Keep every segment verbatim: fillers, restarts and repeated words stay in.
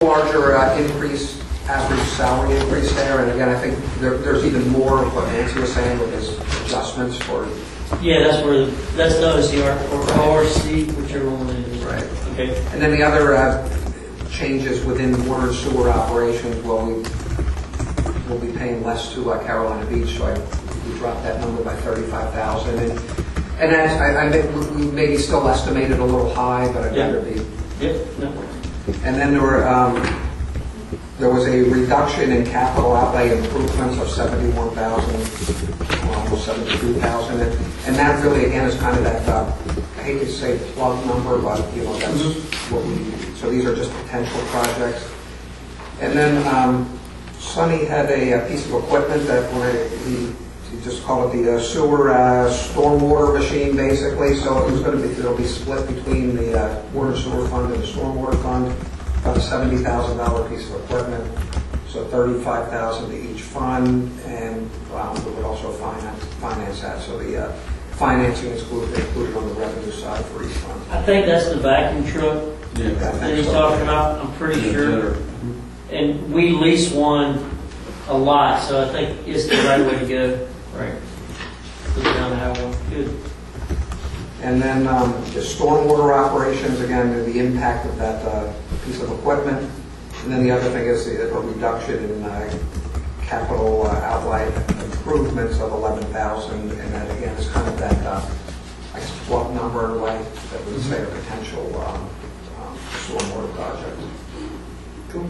Larger uh, increase, average salary increase there, and again, I think there, there's even more of what Nancy was saying with his adjustments for. Yeah, that's where that's the O C R or O R C, whichever one it is. Right. Okay. And then the other uh, changes within water and sewer operations. Well, we will be paying less to uh, Carolina Beach, so I, we dropped that number by thirty-five thousand. And and as I, I think we maybe still estimated a little high, but I'd Yeah. rather be. Yeah. No. And then there were um, there was a reduction in capital outlay improvements of seventy-one thousand, almost seventy-two thousand, and, and that really again is kind of that uh, I hate to say plug number, but you know that's mm-hmm. what we. So these are just potential projects. And then um, Sonny had a, a piece of equipment that when I, he, he just called it the uh, sewer uh, stormwater machine, basically. So it was going to be it'll be split between the uh, water and sewer fund and the stormwater fund. About a seventy thousand dollar piece of equipment. So thirty-five thousand to each fund, and um, we would also finance finance that. So the uh, financing is included, included on the revenue side for each fund. I think that's the vacuum truck Yeah, that he's so. talking about. I'm pretty sure. And we lease one a lot, so I think it's the right way to go. Right. Put it down to have one. Good. And then um, the stormwater operations, again, the impact of that uh, piece of equipment. And then the other thing is the, a reduction in uh, capital uh, outlay improvements of eleven thousand, and that again is kind of that, uh, I guess, what number in a way that would say a potential um, um, stormwater project. Cool.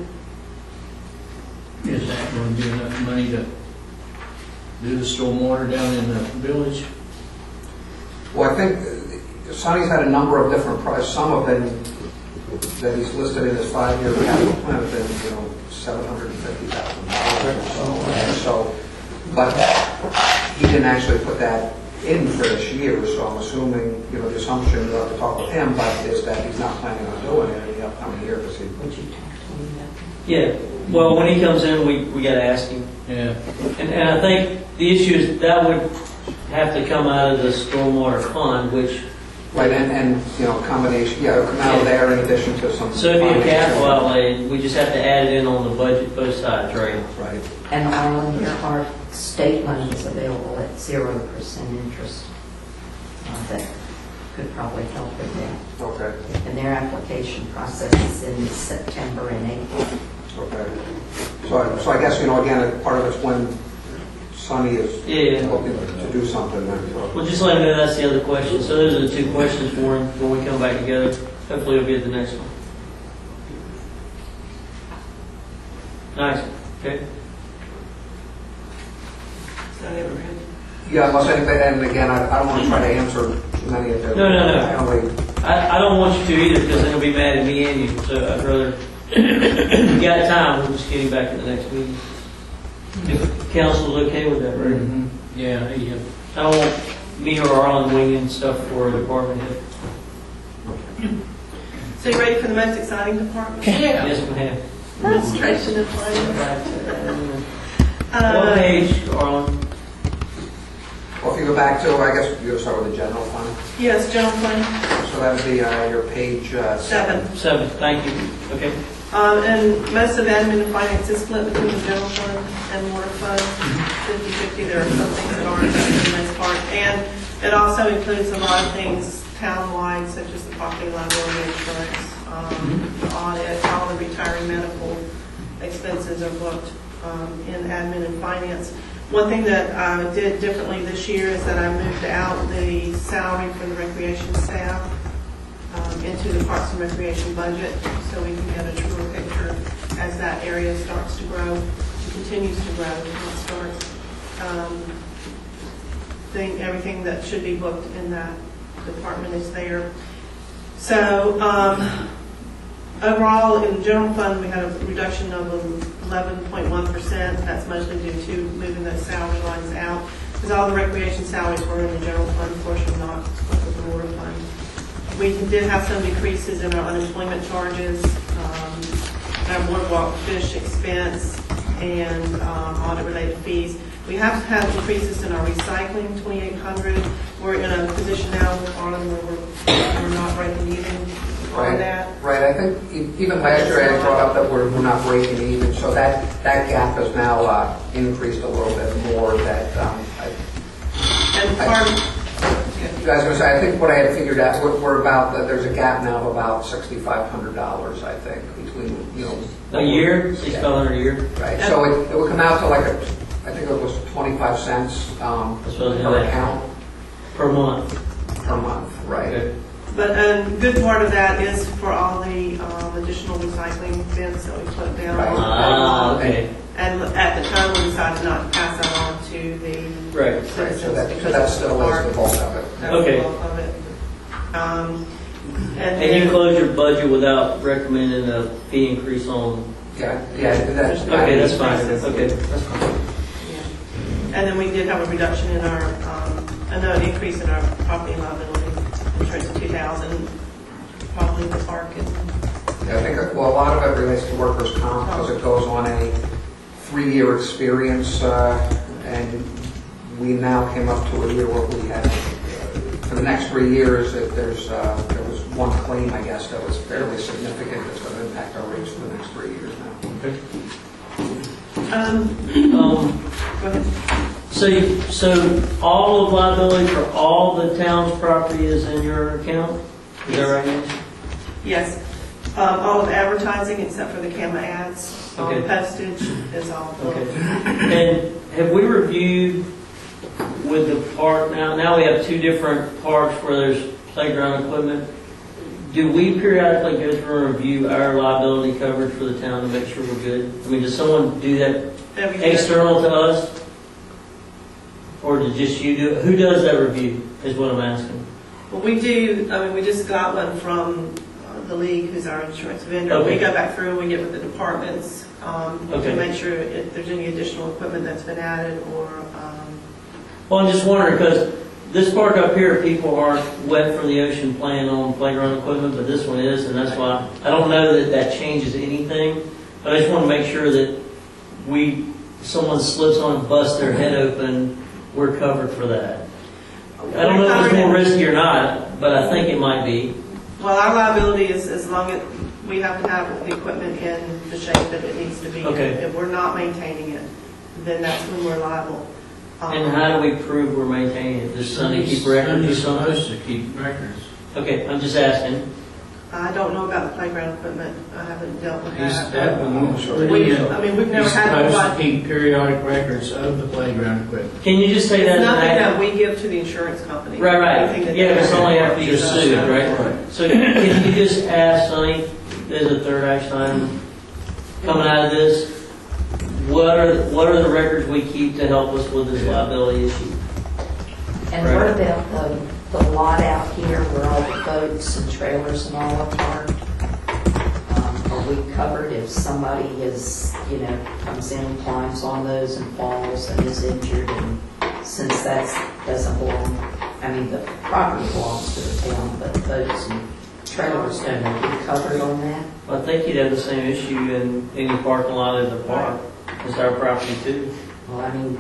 Is that going to be enough money to do the stormwater down in the village? Well, I think Sonny's had a number of different prices. Some of them that he's listed in his five-year capital plan have been, you know, seven hundred and fifty thousand dollars or so. And so, but he didn't actually put that in for this year. So I'm assuming, you know, the assumption uh, to talk with him, but is that he's not planning on doing it in the upcoming year because he. Would you talk to him about that? Yeah. Well, when he comes in, we we got to ask him. Yeah. And and I think the issue is that would have to come out of the stormwater fund, which. Right, and, and you know, combination, yeah, it'll come out of there in addition to some. So it'd be a capital outlay. We just have to add it in on the budget, both sides, right? Right. And Marlon, there are state loans available at zero percent interest uh, that could probably help with that. Okay. And their application process is in September and April. Okay. So, I- so I guess, you know, again, part of it's when Sonny is Yeah. looking to do something. Then, so. Well, just let him know that's the other question. So those are the two questions for him when we come back together. Hopefully he'll be at the next one. Nice. Okay. Yeah, unless anything, and again, I, I don't want to try to answer too many of them. No, no, no. I only, I, I don't want you to either because then he'll be mad at me and you. So I'd rather, if you got time, we'll just get him back in the next meeting. If council's okay with that, right? Mm-hmm. Yeah, yeah. I don't want me or Arlen winging stuff for a department head. So you ready for the most exciting department? Yeah. Yes, ma'am. Administration and planning. What Uh, page, Arlen? well, if you go back to, I guess you'll start with the general fund. Yes, general fund, So that would be uh, your page uh, seven. seven. Seven. Thank you. Okay. Um, and most of admin and finance is split between the general fund and water fund, fifty fifty. There are some things that aren't for the most part. And it also includes a lot of things town-wide, such as the property liability insurance, um, the audit, all the retiring medical expenses are booked um, in admin and finance. One thing that I did differently this year is that I moved out the salary for the recreation staff um, into the Parks and Recreation budget, so we can get a truer picture as that area starts to grow, continues to grow, not starts. Um, thing, everything that should be booked in that department is there. So um, overall, in the general fund, we had a reduction of eleven point one percent. That's mostly due to moving those salary lines out, because all the recreation salaries were in the general fund portion, not with the water fund. We did have some decreases in our unemployment charges, um, our boardwalk fish expense, and um, audit-related fees. We have had decreases in our recycling, twenty-eight hundred. We're in a position now with Arlen where we're, we're not breaking even on Right, that. right. I think e- even last year I had brought up that we're, we're not breaking even, so that, that gap has now uh, increased a little bit more. That um, I, And I- part, you guys were saying, I think what I had figured out, we're, we're about, that there's a gap now of about sixty-five hundred dollars, I think, between, you know. A year, sixty-five hundred a year? Right, so it, it would come out to like a, I think it was twenty-five cents um, That's what I was per gonna account Per month. per month, right? Okay. but a good part of that is for all the um, additional recycling bins that we put down. Right. Ah, okay. And at the time, we decided not to pass that on to the Right. Right, so citizens that, so because that it's still hard. is the bulk of it. That's Okay. the bulk of it. Um, and And you then- close your budget without recommending a fee increase on, Yeah, yeah, that's. okay, that's fine, okay, that's fine. yeah. And then we did have a reduction in our, um, a no, an increase in our property liability insurance of two thousand, probably the park and, Yeah, I think, that- well, a lot of it relates to workers' comp because it goes on a three-year experience, uh, and we now came up to a year where we had, uh, for the next three years, if there's, uh, there was one claim, I guess, that was fairly significant that's going to impact our rates for the next three years now. um, Um, go ahead. So, you- so all of liability for all the town's property is in your account? Is that right, Nancy? Yes. Um, all of advertising except for the camera ads, all the Okay. postage is all. Okay. And have we reviewed with the park now, now we have two different parks where there's playground equipment. Do we periodically go through and review our liability coverage for the town to make sure we're good? I mean, does someone do that Every year. external to us? Or did just you do it? Who does that review is what I'm asking. Well, we do, I mean, we just got one from uh, the league, who's our insurance vendor. Okay. We go back through and we get with the departments um, Okay. to make sure if there's any additional equipment that's been added or, um, Well, I'm just wondering, because this park up here, people aren't wet from the ocean playing on playground equipment, but this one is, and that's why, I don't know that that changes anything, but I just want to make sure that we, if someone slips on and busts their head open, we're covered for that. I don't know if it's more risky or not, but I think it might be. well, our liability is as long as we have to have the equipment in the shape that it needs to be. Okay. If we're not maintaining it, then that's when we're liable. Um, And how do we prove we're maintaining it? Does Sunday keep records or Sunday's something? supposed to keep records. Okay, I'm just asking. I don't know about the playground equipment. I haven't dealt with He's, that. that I'm one, sure. We, I mean, we've never he's had supposed one. to keep periodic records of the playground equipment. Can you just say that? It's in nothing that? that we give to the insurance company. Right, Anything right. that Yeah, they- it's only after you Just sued, us. right? Right. So can you just ask Sonny, there's a third action item coming out of this, what are, what are the records we keep to help us with this liability issue? And Right. what about the, the lot out here where all the boats and trailers and all are parked? Um, Are we covered if somebody is, you know, comes in, climbs on those and falls and is injured? And since that doesn't belong, I mean, the property belongs to the town, but boats and trailers don't, are we covered on that? I think you'd have the same issue in any parking lot at the park. It's our property too. Well, I mean,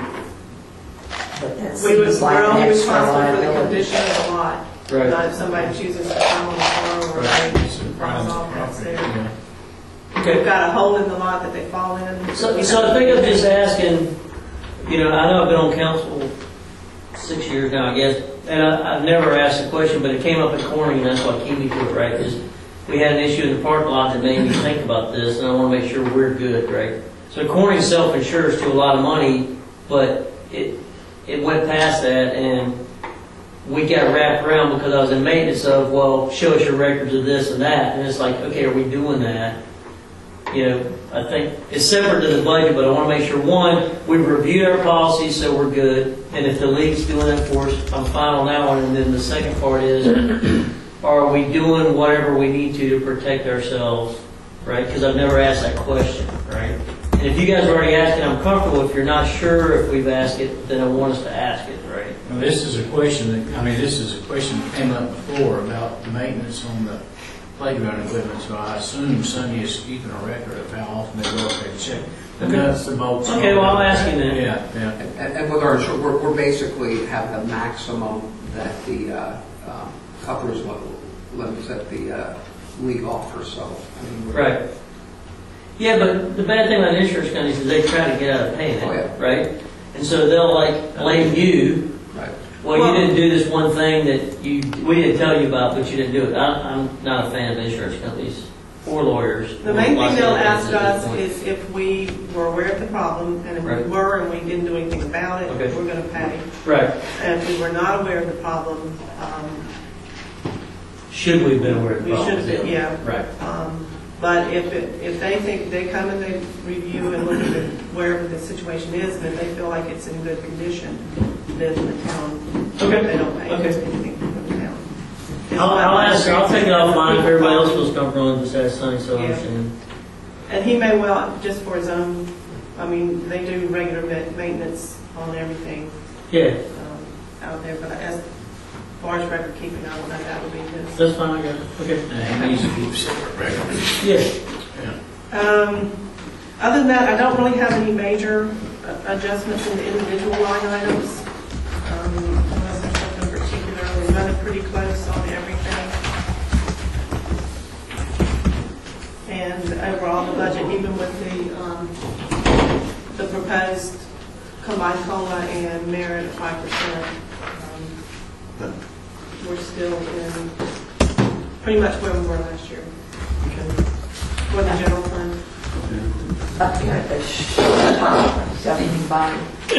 but that We would, seems like we're an only extra responsible for the liability. condition of the lot. Right. Not if somebody chooses to come on the car or Right. they It's a falls private off, that's property, there. yeah. We've Okay. got a hole in the lot that they fall in. So, so I think I'm just asking, you know, I know I've been on council six years now, I guess, and I, I've never asked a question, but it came up at Corning, and that's what keyed me to it, right? Is we had an issue in the parking lot that made me think about this, and I want to make sure we're good, right? So Corning self-insures to a lot of money, but it it went past that, and we got wrapped around because I was in maintenance of, well, show us your records of this and that, and it's like, okay, are we doing that? You know, I think it's separate to the budget, but I want to make sure, one, we've reviewed our policies so we're good, and if the league's doing that for us, I'm fine on that one, and then the second part is, are we doing whatever we need to to protect ourselves, right? Because I've never asked that question, right? And if you guys are already asking, I'm comfortable. If you're not sure if we've asked it, then I want us to ask it, right? Now, this is a question that, I mean, this is a question that came up before about the maintenance on the playground equipment, so I assume Sunday is keeping a record of how often they go up there and check the nuts, the bolts. and Okay, all well, I'll that. ask you then. Yeah, yeah. And, and with our insurance, we're, we're basically have the maximum that the uh, um, coverage level limits that the uh, league offer, so. I mean, we're- Right. Yeah, but the bad thing about insurance companies is they try to get out of paying Oh, yeah. it, right? And so they'll like blame you. Right. Well, Well- you didn't do this one thing that you we didn't tell you about, but you didn't do it. I, I'm not a fan of insurance companies or lawyers. The or main lots thing of they'll other ask things at this us point. is if we were aware of the problem, and if Right. we were and we didn't do anything about it, Okay. we're gonna pay. Right. And if we were not aware of the problem, um, Should we have been aware of the we problem? should have, yeah. Right. Um, But if, it- if they think, they come and they review and look at it, wherever the situation is, and if they feel like it's in good condition, then the town, Okay. they don't pay Okay. anything from the town. I'll, I'll ask. I'll take it offline if everybody else feels comfortable and just ask Sonny so I Yeah. understand. And he may well, just for his own, I mean, they do regular ma- maintenance on everything Yeah, um, out there, but as far as record keeping, I don't know, that would be his. that's fine. I got it. Okay. And he needs to keep separate records. Yeah. Yeah. Um, Other than that, I don't really have any major uh, adjustments in the individual line items. Um, Unless there's something particular, we're running pretty close on everything. And overall, the budget, even with the, um, the proposed combined COLA and merit at five percent, um, we're still in pretty much where we were last year. For the general fund. Up here at the top, governing body,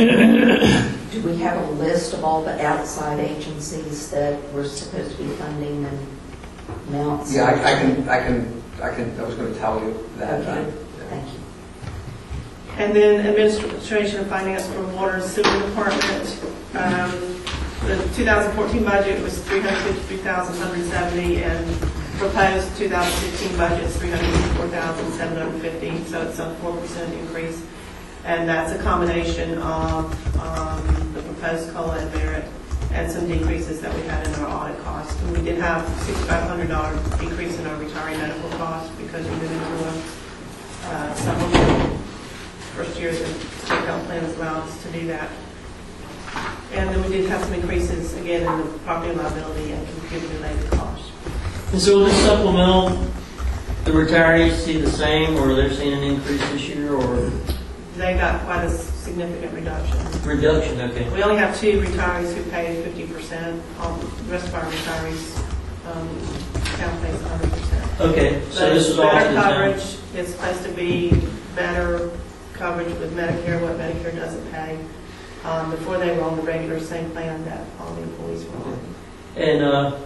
do we have a list of all the outside agencies that we're supposed to be funding and amounts? Yeah, I I can, I can, I can, I was going to tell you that. uh, Okay, thank you. And then administration and finance for water and sewer department. Um, The two thousand fourteen budget was three hundred fifty-three thousand one hundred seventy, and proposed two thousand fifteen budget is three hundred fifty-four thousand seven hundred fifty, so it's a four percent increase. And that's a combination of um, the proposed COLA and merit and some decreases that we had in our audit costs. And we did have sixty-five hundred dollars decrease in our retiree medical costs because we did into a uh, supplemental. First year, the state health plan has allowed us to do that. And then we did have some increases, again, in the property and liability and computer-related costs. And so will this supplemental, the retirees see the same, or they're seeing an increase this year, or They got quite a significant reduction. reduction? Okay. We only have two retirees who pay fifty percent. All the rest of our retirees, um, town pays one hundred percent. Okay. So this is all to Better the town. coverage, it's supposed to be better coverage with Medicare, what Medicare doesn't pay. Um, Before they were on the regular same plan that all the employees were on. And uh,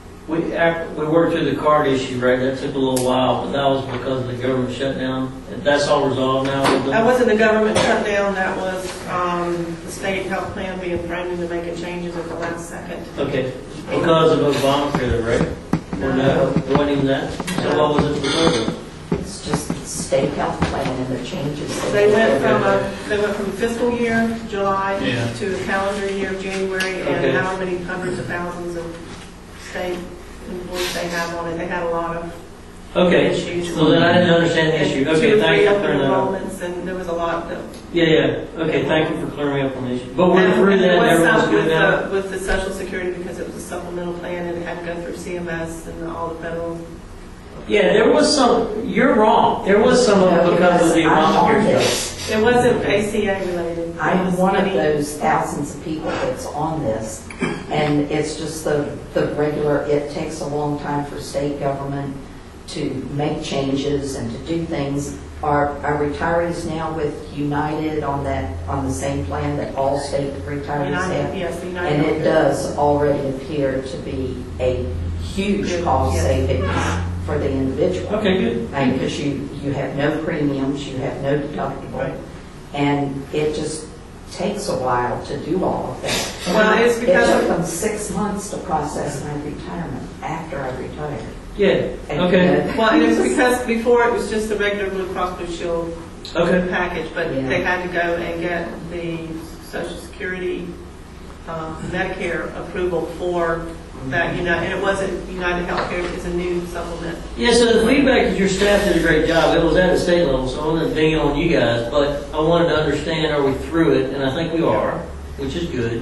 we after, we worked through the card issue, right? That took a little while, but that was because of the government shutdown. And that's all resolved now. with the- That wasn't the government shutdown, that was um, the state health plan being thrown into making changes at the last second. Okay. Because of Obamacare, right? Or no? It wasn't even that. So what was it because of? It's just the state health plan and the changes. that They went did. from a, they went from fiscal year, July, Yeah. to the calendar year, January, Okay. and how many hundreds of thousands of state employees they have on it. They had a lot of Okay. issues. So then I didn't understand the And issue. two Okay, or thank three you for open clearing that up. enrollments, and there was a lot that. Yeah, yeah. Okay, thank you for clearing me up on the issue. But we're And- through and that, there was everyone's some good with now? the- With the social security, because it was a supplemental plan, and it had to go through C M S and all the federal. Yeah, there was some, you're wrong. There was some of it because of the I'm on Obamacare this. stuff. It wasn't A C A related. It I'm was one of any- those thousands of people that's on this, and it's just the, the regular, it takes a long time for state government to make changes and to do things. Are, are retirees now with United on that, on the same plan that all state retirees United, have? yes, the United. And it does already appear to be a huge Good, cost yes. savings for the individual. Okay, good. And because you, you have no premiums, you have no deductible, Right. and it just takes a while to do all of that. And Well, I- it's because It took of- them six months to process my retirement after I retired. Yeah, And, okay, you know, Well, and it's because before it was just the regular Blue Cross Blue Shield okay. package, but Yeah. they had to go and get the Social Security, um, Medicare approval for that United, and it wasn't United Healthcare, it's a new supplement. Yeah, so the feedback is your staff did a great job. It was at the state level, so I wanted to ding on you guys, but I wanted to understand, are we through it? And I think we are, which is good.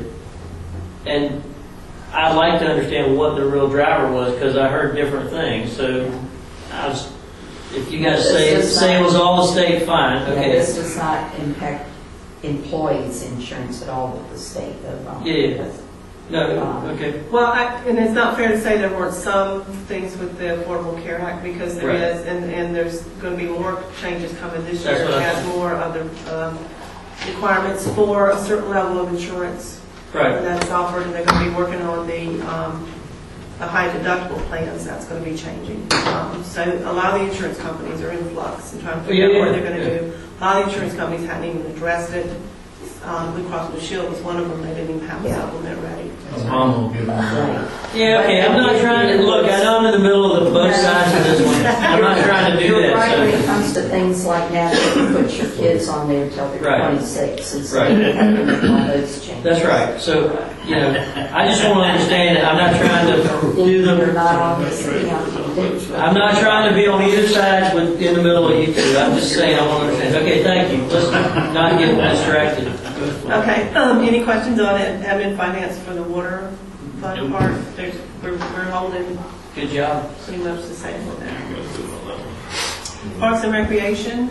And I'd like to understand what the real driver was, because I heard different things. So I was, if you guys say, This does say it not- was all the state, fine, Yeah, okay. this does not impact employees' insurance at all with the state of. um, Yeah, yeah. No, okay. Well, I, and it's not fair to say there weren't some things with the Affordable Care Act, because there Right. is, and, and there's going to be more changes coming this That's year. what It I has more of the um, requirements for a certain level of insurance Right. that's offered, and they're going to be working on the, um, the high deductible plans. That's going to be changing. Um, so a lot of the insurance companies are in flux and trying to figure Yeah, out what yeah, they're going to yeah. do. A lot of insurance companies hadn't even addressed it. Um, Blue Cross Blue Shield was one of them. They didn't even have a Yeah. supplement ready. Obama will give them. Right. Yeah, okay, I'm not trying to, look, I know I'm in the middle of the both sides of this one. I'm not trying to do You're right when that, it comes to things like now, you put your kids on there until they're Right. twenty-six, and so Right. you have to make all those changes. so, that's right. So, you know, I just want to understand that I'm not trying to do You're the, not on this account. I'm not trying to be on either side with, in the middle of you two. I'm just saying, I want to understand. Okay, thank you. Let's not get distracted. Okay, um, any questions on it, admin finance for the water fund part? There's, we're, we're holding Good job. pretty much the same with that. Parks and Recreation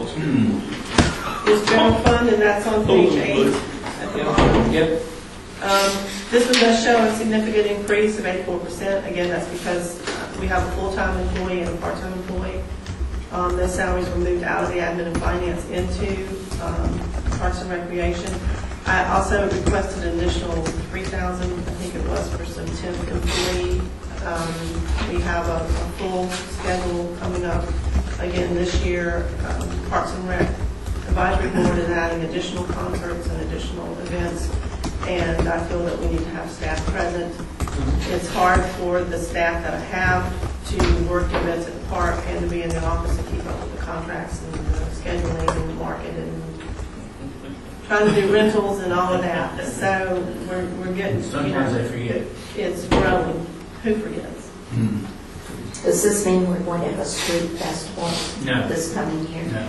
is general fund, and that's on page eight at the bottom. Yep. Um, This one does show a significant increase of eighty-four percent. Again, that's because uh, we have a full-time employee and a part-time employee. Um, Those salaries were moved out of the admin and finance into um, Parks and Recreation. I also requested an additional three thousand dollars, I think it was, for some temp employee. Um, We have a a full schedule coming up again this year. Um, Parks and Rec Advisory Board is adding additional concerts and additional events, and I feel that we need to have staff present. It's hard for the staff that I have to work events at the park and to be in the office to keep up with the contracts and the scheduling and the market and trying to do rentals and all of that. So we're, we're getting, you Sometimes know, they forget. it's growing. Who forgets? Hmm. Does this mean we're going to have a street festival No. this coming year? No.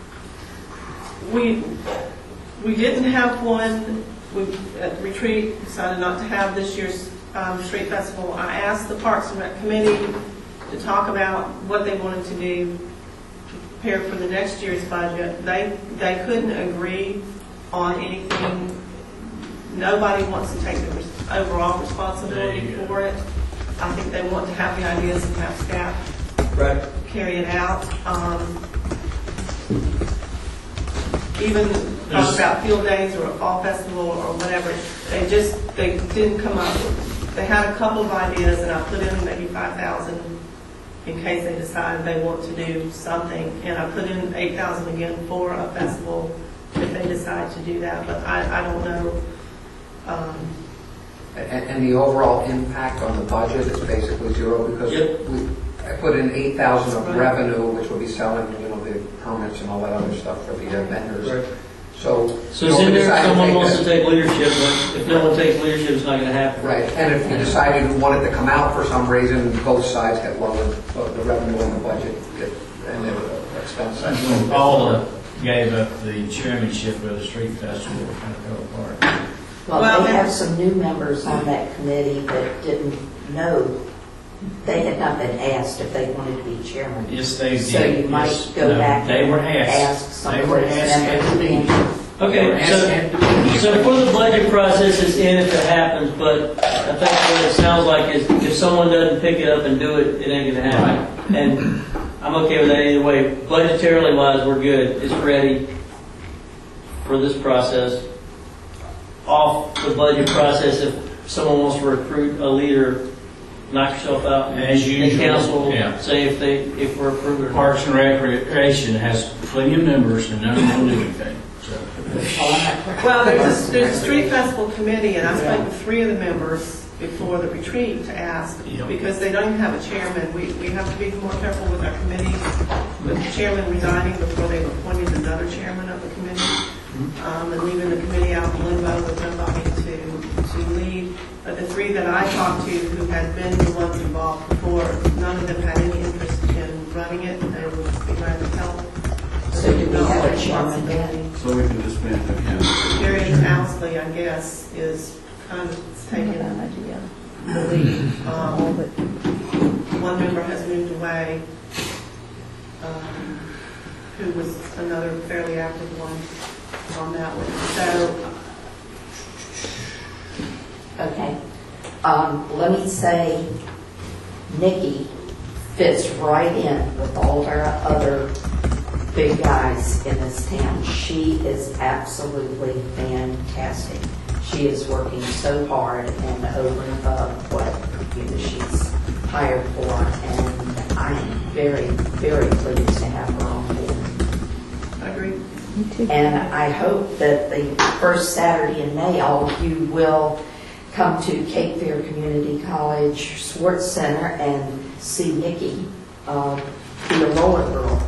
We, we didn't have one. We, at retreat, decided not to have this year's um, street festival. I asked the Parks and Rec Committee to talk about what they wanted to do to prepare for the next year's budget. They, they couldn't agree on anything. Nobody wants to take the res- overall responsibility There you go. for it. I think they want to have the ideas and have staff Right. carry it out. Um, even talk There's- about field days or a fall festival or whatever, they just, they didn't come up with, they had a couple of ideas, and I put in maybe five thousand in case they decide they want to do something, and I put in eight thousand again for a festival if they decide to do that, but I, I don't know. Um, And, and the overall impact on the budget is basically zero, because Yep. we, I put in eight thousand of Right. revenue, which would be selling, you know, the permits and all that other stuff for the uh, vendors. Right. So. So you know, it's in we there, decided if someone take wants that- to take leadership, but if no one takes leadership, it's not going to happen. Right, and if you decided you wanted to come out for some reason, both sides get lowered, both the revenue and the budget get, and the expense. That's when Paula gave up the chairmanship of the street festival, it kind of fell apart. Well, Well, they and- have some new members on that committee that didn't know, they had not been asked if they wanted to be chairman. Yes, they did. So you might Yes. go No, back They were and asked. ask some They of were those asked members at the again. meeting. They were Okay, asked so, at the meeting. so for the budget process, it's in if it happens, but I think what it sounds like is if someone doesn't pick it up and do it, it ain't going to happen. And I'm okay with that either way. Budgetarily wise, we're good. It's ready for this process. Off the budget process, if someone wants to recruit a leader, knock yourself out. As And usual, council, yeah. say if they, if we're approved or not. Parks and Recreation has plenty of members and none of them do anything. So, Well, there's a, there's a street festival committee, and I spoke with three of the members before the retreat to ask, Yeah. because they don't even have a chairman. We, we have to be more careful with our committees, with the chairman resigning before they've appointed another chairman of the committee, um, and leaving the committee out in limbo with nobody to, to lead. But the three that I talked to who had been the ones involved before, none of them had any interest in running it. They would be glad to help. So do we Not have a like chairman responsibility. then? So we can disband the council. Jerry Owsley, I guess, is kind of taking the lead. Um, one member has moved away, um, who was another fairly active one on that one. So, Okay. Um, let me say, Nikki fits right in with all our other big guys in this town. She is absolutely fantastic. She is working so hard and over and above what, you know, she's hired for, and I am very, very pleased to have her on board. I agree. And I hope that the first Saturday in May, all of you will come to Cape Fear Community College Sports Center and see Nikki uh, be a roller girl.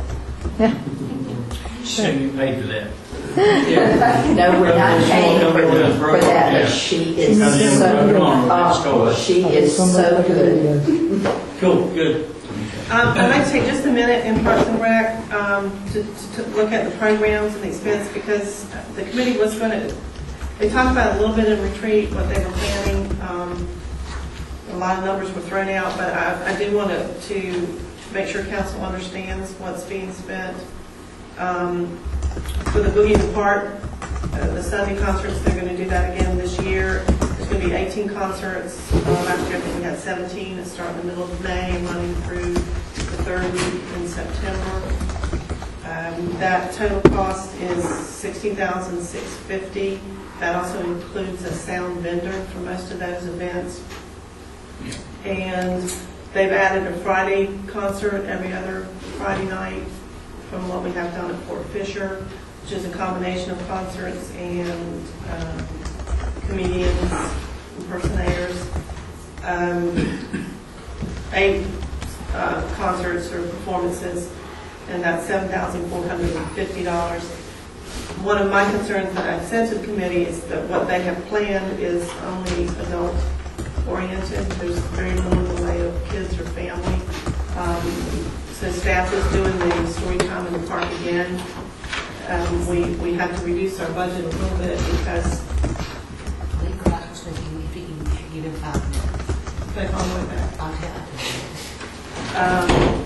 So you paid for that. No, we're not paying for, for that, Yeah. but she is Come in, so, come on, let's go. uh, she is so good. Cool, good. Um, I'd like to take just a minute in Parks and Rec um, to, to look at the programs and the expense, because the committee was going to, they talked about a little bit in retreat, what they were planning. Um, a lot of numbers were thrown out, but I, I do want to, to make sure council understands what's being spent. Um, for the Boogie in the Park, uh, the Sunday concerts, they're going to do that again this year. There's going to be eighteen concerts. Uh, last year I think we had seventeen that start in the middle of May and running through the third week in September. Um, that total cost is sixteen thousand six hundred fifty dollars. That also includes a sound vendor for most of those events. And they've added a Friday concert every other Friday night from what we have down at Fort Fisher, which is a combination of concerts and uh, comedians, impersonators. Um, eight uh, concerts or performances, and that's seven thousand four hundred fifty dollars. One of my concerns that I've said to the committee is that what they have planned is only adult oriented. There's very little in the way of kids or family. Um, so staff is doing the story time in the park again. Um, we, we have to reduce our budget a little bit because I think Ross was thinking if you can, if you give him five minutes, they've all the way back. I'll tell, I'll tell you. Um,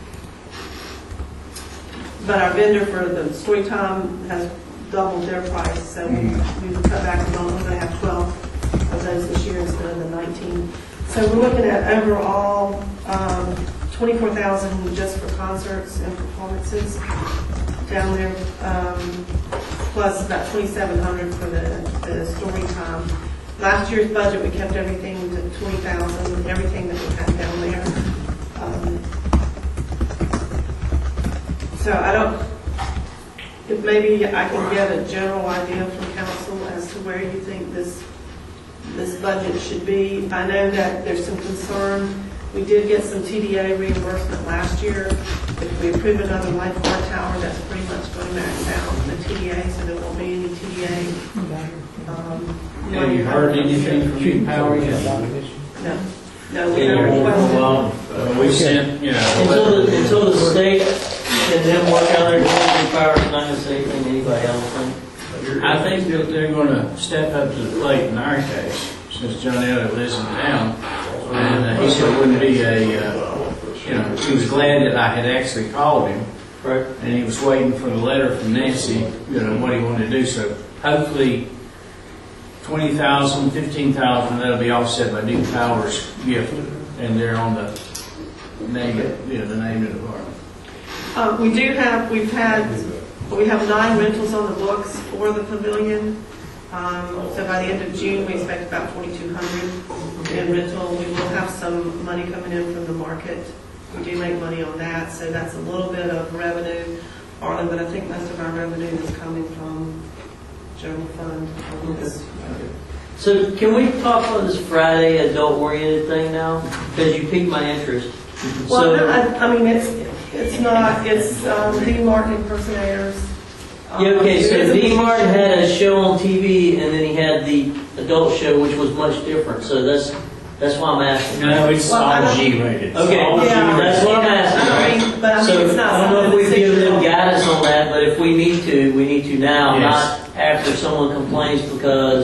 But our vendor for the story time has doubled their price, so we we would cut back on, we're going to have twelve of those this year instead of the nineteen. So we're looking at overall um, twenty-four thousand dollars just for concerts and performances down there, um, plus about twenty-seven hundred dollars for the, the story time. Last year's budget, we kept everything to twenty thousand dollars, everything that we had down there. Um, So I don't, if maybe I can get a general idea from council as to where you think this, this budget should be. I know that there's some concern. We did get some T D A reimbursement last year. If we approve another lifeguard tower, that's pretty much going to max out the T D A, so there won't be any T D A. Um, Have you heard anything from Shooting Power yet? No, no, we Yeah, never requested. Well, uh, we sent, you know. Until the, until the state and them work out their community power, it's not going to say anything to anybody else. I think that they're going to step up to the plate in our case, since John Elliott lives in town. And uh, he said it wouldn't be a, uh, you know, he was glad that I had actually called him. Right. And he was waiting for the letter from Nancy, you know, what he wanted to do. So hopefully twenty thousand, fifteen thousand, that'll be offset by Duke Power's gift. And they're on the name, you know, the name of the department. Uh, we do have, we've had, we have nine rentals on the books for the pavilion. Um, so by the end of June, we expect about forty-two hundred in rental. We will have some money coming in from the market. We do make money on that, so that's a little bit of revenue, Arlen, but I think most of our revenue is coming from general fund. So can we talk about this Friday adult-oriented thing now? Because you piqued my interest. Well, So, no, I, I mean, it's, it's not, it's, um, D-Mart impersonators. Um, yeah, okay, so it's a- D. Martin had a show on T V, and then he had the adult show, which was much different. So that's that's why I'm asking. No, it's Well, I all don't- G-rated. It's Okay, all Yeah. that's what I'm I asking. mean, but I mean, So it's not I don't know if something we've that's given them six-year-old. guidance on that, but if we need to, we need to now, Yes. not after someone complains because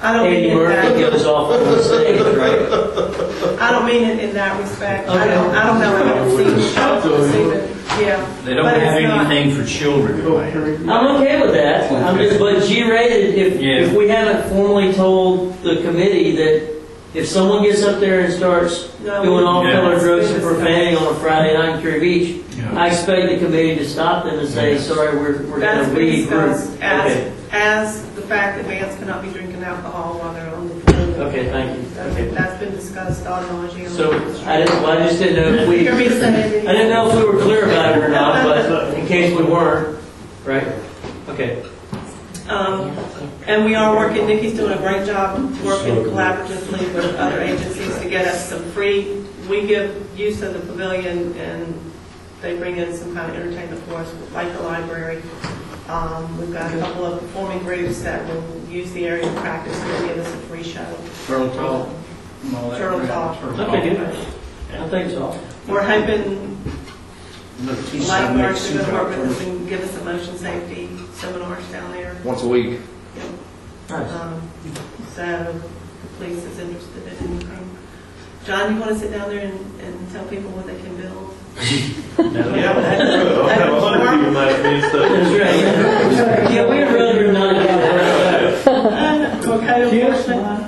I don't mean Eddie it Murphy that, goes off on the stage, right? I don't mean it in that respect. I Okay. don't, I don't know, I haven't seen the show, seen it, yeah. They don't But have it's not- anything for children planned. I'm okay with that. I'm just, but G-rated, if, Yeah. if we haven't formally told the committee that if someone gets up there and starts No, doing all Yeah. color drugs and It's been profanity on a Friday night in Curry Beach, Yeah. I expect the committee to stop them and say, Yeah. sorry, we're, we're That's going to been regroup. discussed as, Okay, as the fact that bands cannot be drinking alcohol while they're on the field. okay, thank you. That's, Okay. that's been discussed on nauseam. So, I didn't, well, I just didn't know if we, Hear me say it. I didn't know if we were clear about it or not, but in case we weren't, right? Okay. Um, and we are working, Nikki's doing a great job working collaboratively with other agencies to get us some free, we give use of the pavilion and they bring in some kind of entertainment for us, like the library. Um, we've got a couple of performing groups that will use the area to practice and they'll give us a free show. Turtle Talk. and all that. Turtle Talk. Turtle Okay, Talk. good. I think so. We're hoping Look, he's lifeguards some are going to work with us next and give us some motion safety seminars down there. Once a week. Nice. Um, So, the police is interested in anything. John, you want to sit down there and, and tell people what they can build? No. Yeah, I'll have a hundred people make me stuff. That's right. Yeah, we'd rather not do that. Okay, unfortunately.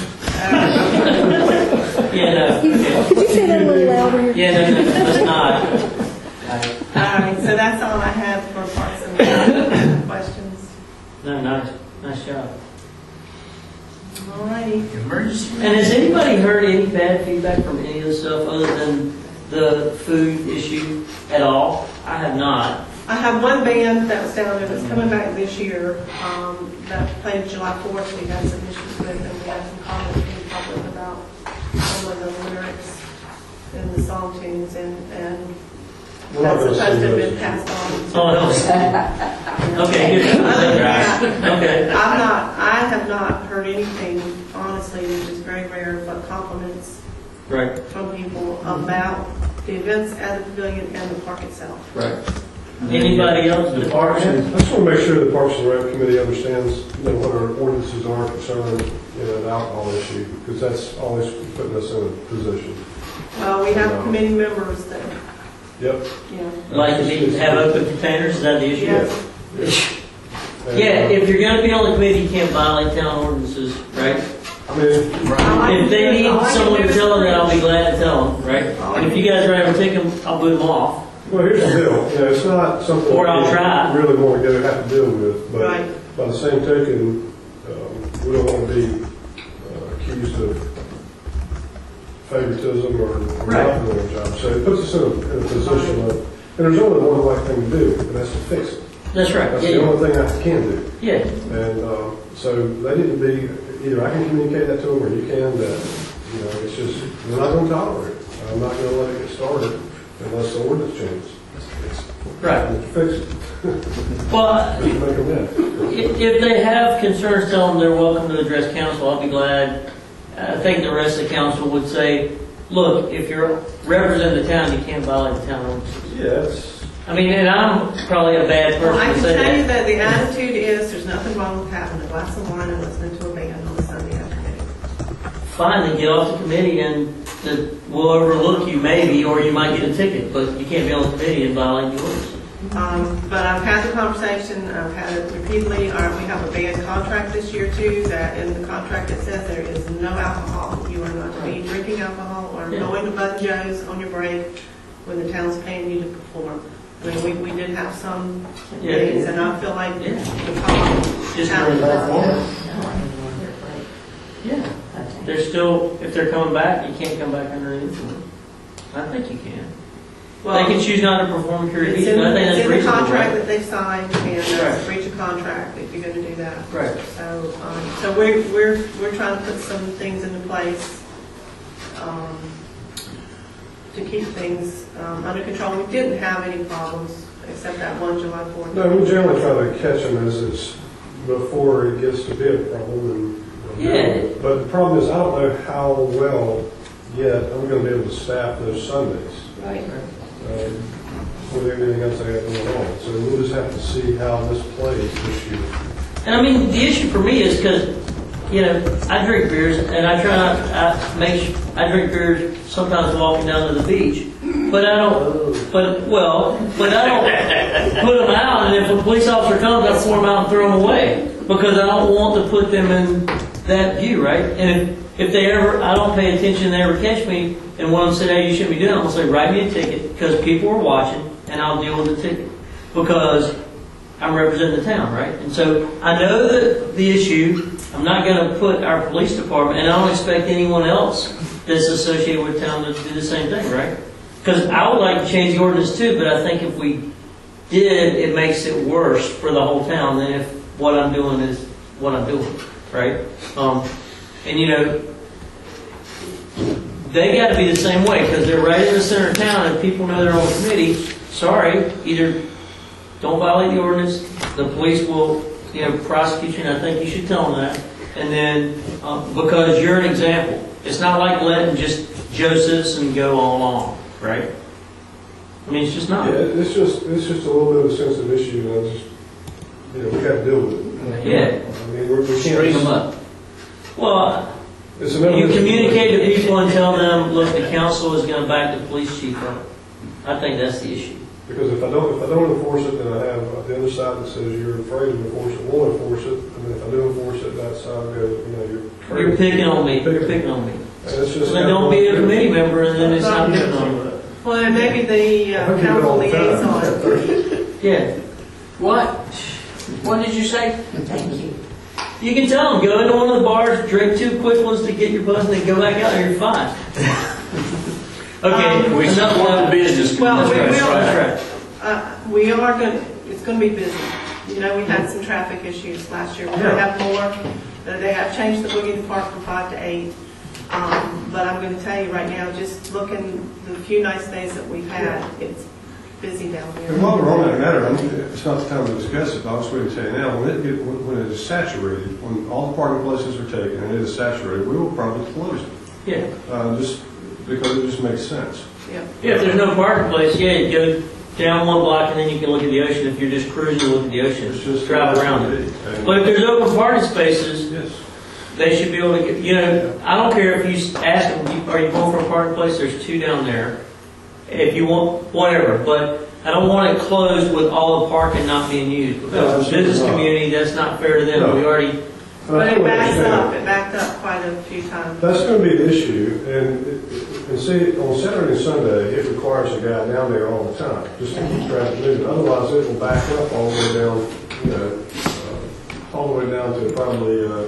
Yeah, no. Okay. Could you say that a little louder? Yeah, no, no, that's not. All right, so that's all I have for Parks and Rec. Questions? No, nice, nice job. All righty. Emergency. And has anybody heard any bad feedback from any of the stuff other than the food issue at all? I have not. I have one band that was down there that's coming back this year, um, that played July fourth. We had some issues with, and we had some comments from the public about some of the lyrics and the song tunes, and, and that's supposed to have been passed on. Oh, no. Okay, good. Other than that, Okay. I'm not, I have not heard anything, honestly, which is very rare, but compliments Right, from people about the events at the pavilion and the park itself. right. Anybody else? The parks and I just want to make sure the Parks and Rec Committee understands, you know, what our ordinances are concerning, you know, the alcohol issue, because that's always putting us in a position. Uh, we have committee members that, Yep. you know, Like to be, have open containers, is that the issue? yes, And, Yeah, uh, if you're gonna be on the committee, you can't violate town ordinances, right? I mean, If they need someone to tell them that, I'll be glad to tell them, right? And if you guys are ever take them, I'll boot them off. well, here's the deal, you know, it's not something Or I'll try. we really want to go have to deal with, but Right. by the same token, um, we don't want to be uh, accused of favoritism or or Right. not doing our job. So it puts us in a, in a position of, and there's only one right thing to do, and that's to fix it. That's right, That's yeah, the yeah. only thing I can do. Yeah, And uh, so they need to be, either I can communicate that to them or you can, that, you know, it's just, we're not going to tolerate it. I'm not going to let it get started unless the ordinance changes. right. We can fix it. Well, We can make them in. if, if they have concerns, tell them they're welcome to address council, I'll be glad. I think the rest of the council would say, look, if you're representing the town, you can't violate the town ordinances. Yeah, it's, I mean, and I'm probably a bad Well, person I to can say tell you that. that the attitude is, there's nothing wrong with having a glass of wine and listening to a band on a Sunday afternoon. Fine, then get off the committee and the, we'll overlook you maybe, or you might get a ticket, but you can't be on the committee and violate the ordinance. Um, but I've had the conversation, I've had it repeatedly, uh, we have a band contract this year too, that in the contract it says there is no alcohol. You are not to be drinking alcohol or Yeah. going to Bud and Joe's on your break when the town's paying you to perform. I mean, we, we did have some Yeah. meetings, and I feel like Yeah. the call. Just for the Yeah. They're still, if they're coming back, you can't come back under any influence. I think you can. They can choose not to perform Curry It's Beach, in, but I think it's that's in the reasonable. contract right? that they've signed, and that's Right. a breach of contract if you're going to do that. Right. So, um, so we're, we're, we're trying to put some things into place, um, to keep things, um, under control. We didn't have any problems, except that one July fourth. no, we generally try to catch them as it's, before it gets to be a problem. And, Yeah. But the problem is, I don't know how well yet I'm going to be able to staff those Sundays. Right. um, with everything else I got going on. So we'll just have to see how this plays this year. And I mean, the issue for me is because you know, I drink beers, and I try not, I make, I drink beers sometimes walking down to the beach. But I don't, but, well, but I don't put them out, and if a police officer comes, I pour them out and throw them away. Because I don't want to put them in that view, right? And if, if they ever, I don't pay attention, they ever catch me, and one of them said, hey, you shouldn't be doing it, I'm going to say, write me a ticket, because people are watching, and I'll deal with the ticket. Because I'm representing the town, right? And so I know the, the issue. I'm not going to put our police department, and I don't expect anyone else that's associated with town to do the same thing, right? Because I would like to change the ordinance too, but I think if we did, it makes it worse for the whole town than if what I'm doing is what I'm doing, right? Um, and you know, they got to be the same way because they're right in the center of town, and people know they're on the committee. Sorry, either don't violate the ordinance, the police will, you know, prosecute you, and I think you should tell them that. And then, um, because you're an example, it's not like letting just Joe Citizen go all along, right? I mean, it's just not. Yeah, it's just, it's just a little bit of a sensitive issue, and I just, you know, we have to deal with it. Yeah. I mean, we're, we can't. String them up. Well, It's a you communicate to people and tell them, look, the council is going to back the police chief up. I think that's the issue. Because if I don't, if I don't enforce it, then I have the other side that says you're afraid to enforce it, won't enforce it, and then if I do enforce it, that side goes, you know, you're. You're picking on me. You're picking on me. And it's just. Then don't be a committee member, and then it's not picking on me. Well, and maybe the uh, council liaison. Yeah. What? What did you say? Thank you. You can tell them, go into one of the bars, drink two quick ones to get your buzz, and then go back out, and you're fine. Okay, Um, We enough support the of that. business. Well, we community. will. That's right. Uh, we are going, it's going to be busy. You know, we had some traffic issues last year. We're going to have more. Uh, They have changed the boogie park from five to eight. Um, but I'm going to tell you right now, just looking the few nice days that we've had, it's busy down And there. while we're on that matter, I mean, it's not the time to discuss it, but I'll just wait and tell you now, when it, get- when when it is saturated, when all the parking places are taken and it is saturated, we will probably close it. Yeah. Uh, just because it just makes sense. Yeah. Yeah, if there's no parking place, yeah, you go down one block and then you can look at the ocean. If you're just cruising, look at the ocean. It's just. Drive around it. And- But if there's open parking spaces, Yes. they should be able to get, you know, I don't care if you ask them, are you going for a parking place? There's two down there. If you want, whatever. But I don't want it closed with all the parking not being used. No, Because the absolutely business not. community, that's not fair to them. No. We already, But it backs up, it backed up quite a few times. That's going to be the issue, and, and see, on Saturday and Sunday, it requires a guy down there all the time, just to keep traffic moving. Otherwise, it will back up all the way down, you know, uh, all the way down to probably, uh,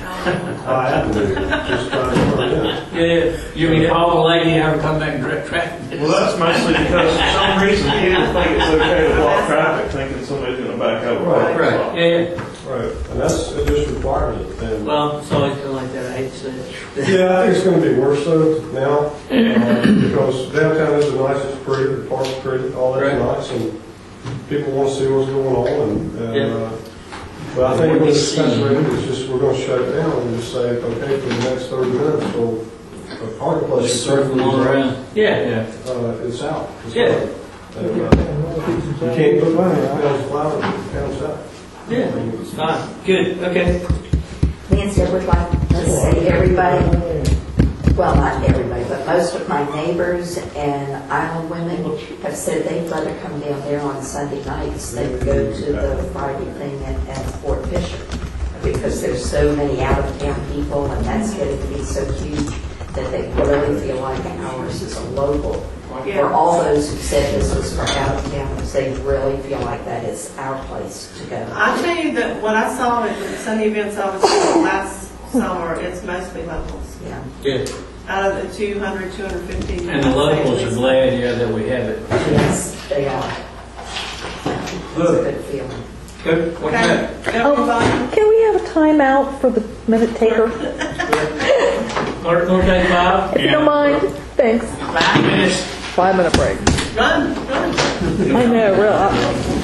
High Avenue, just trying to turn in. yeah, You mean call the lady and have her come back and direct traffic? Well, that's mostly because for some reason people think it's okay to block traffic, thinking somebody's going to back up. Right. right, yeah, yeah. Right, and that's, it just requires it, and. Well, it's always been like that. I hate to say it. Yeah, I think it's going to be worse though now, um, because downtown is nice, it's pretty, the park's pretty, all that's Right. nice, and people want to see what's going on, and, and, Yeah. uh, but I think when it's saturated, it's just, we're going to shut it down and just say, okay, for the next thirty minutes, so a parking place is Circle them all around. Yeah, Uh, it's out. It's Yeah. out. And, uh, you can't put money, it flowers, it counts out. yeah, it's fine. Good, okay. Nancy, I would like to say everybody, well, not everybody, but most of my neighbors and island women have said they'd rather come down there on Sunday nights than go to the Friday thing at, at Fort Fisher. Because there's so many out-of-town people, and that's getting to be so huge that they really feel like ours is a local. For all those who said this was for out-of-towners, they really feel like that is our place to go. I tell you that what I saw at the Sunday events I was at last summer, it's mostly locals. Yeah. Good. Out of the two hundred, two hundred fifty. And the locals are glad, yeah, that we have it. Yes, they are. It's a good feeling. Good. What's Okay, that? everybody. Can we have a timeout for the minute taker? North, North Day five? If you don't mind, thanks. Five minutes. Five minute break. Run, run. I know, real.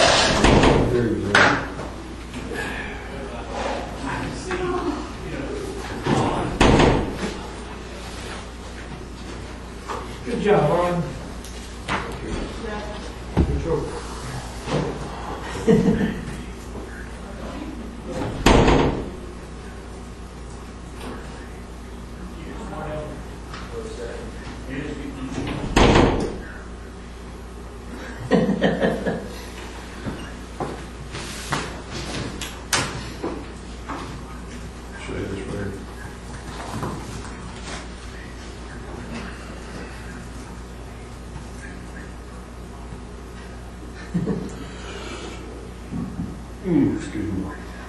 There you go. job, Arlen. Shade is weird. Mm, excuse me.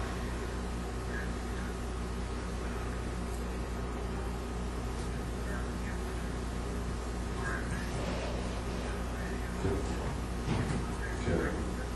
Okay.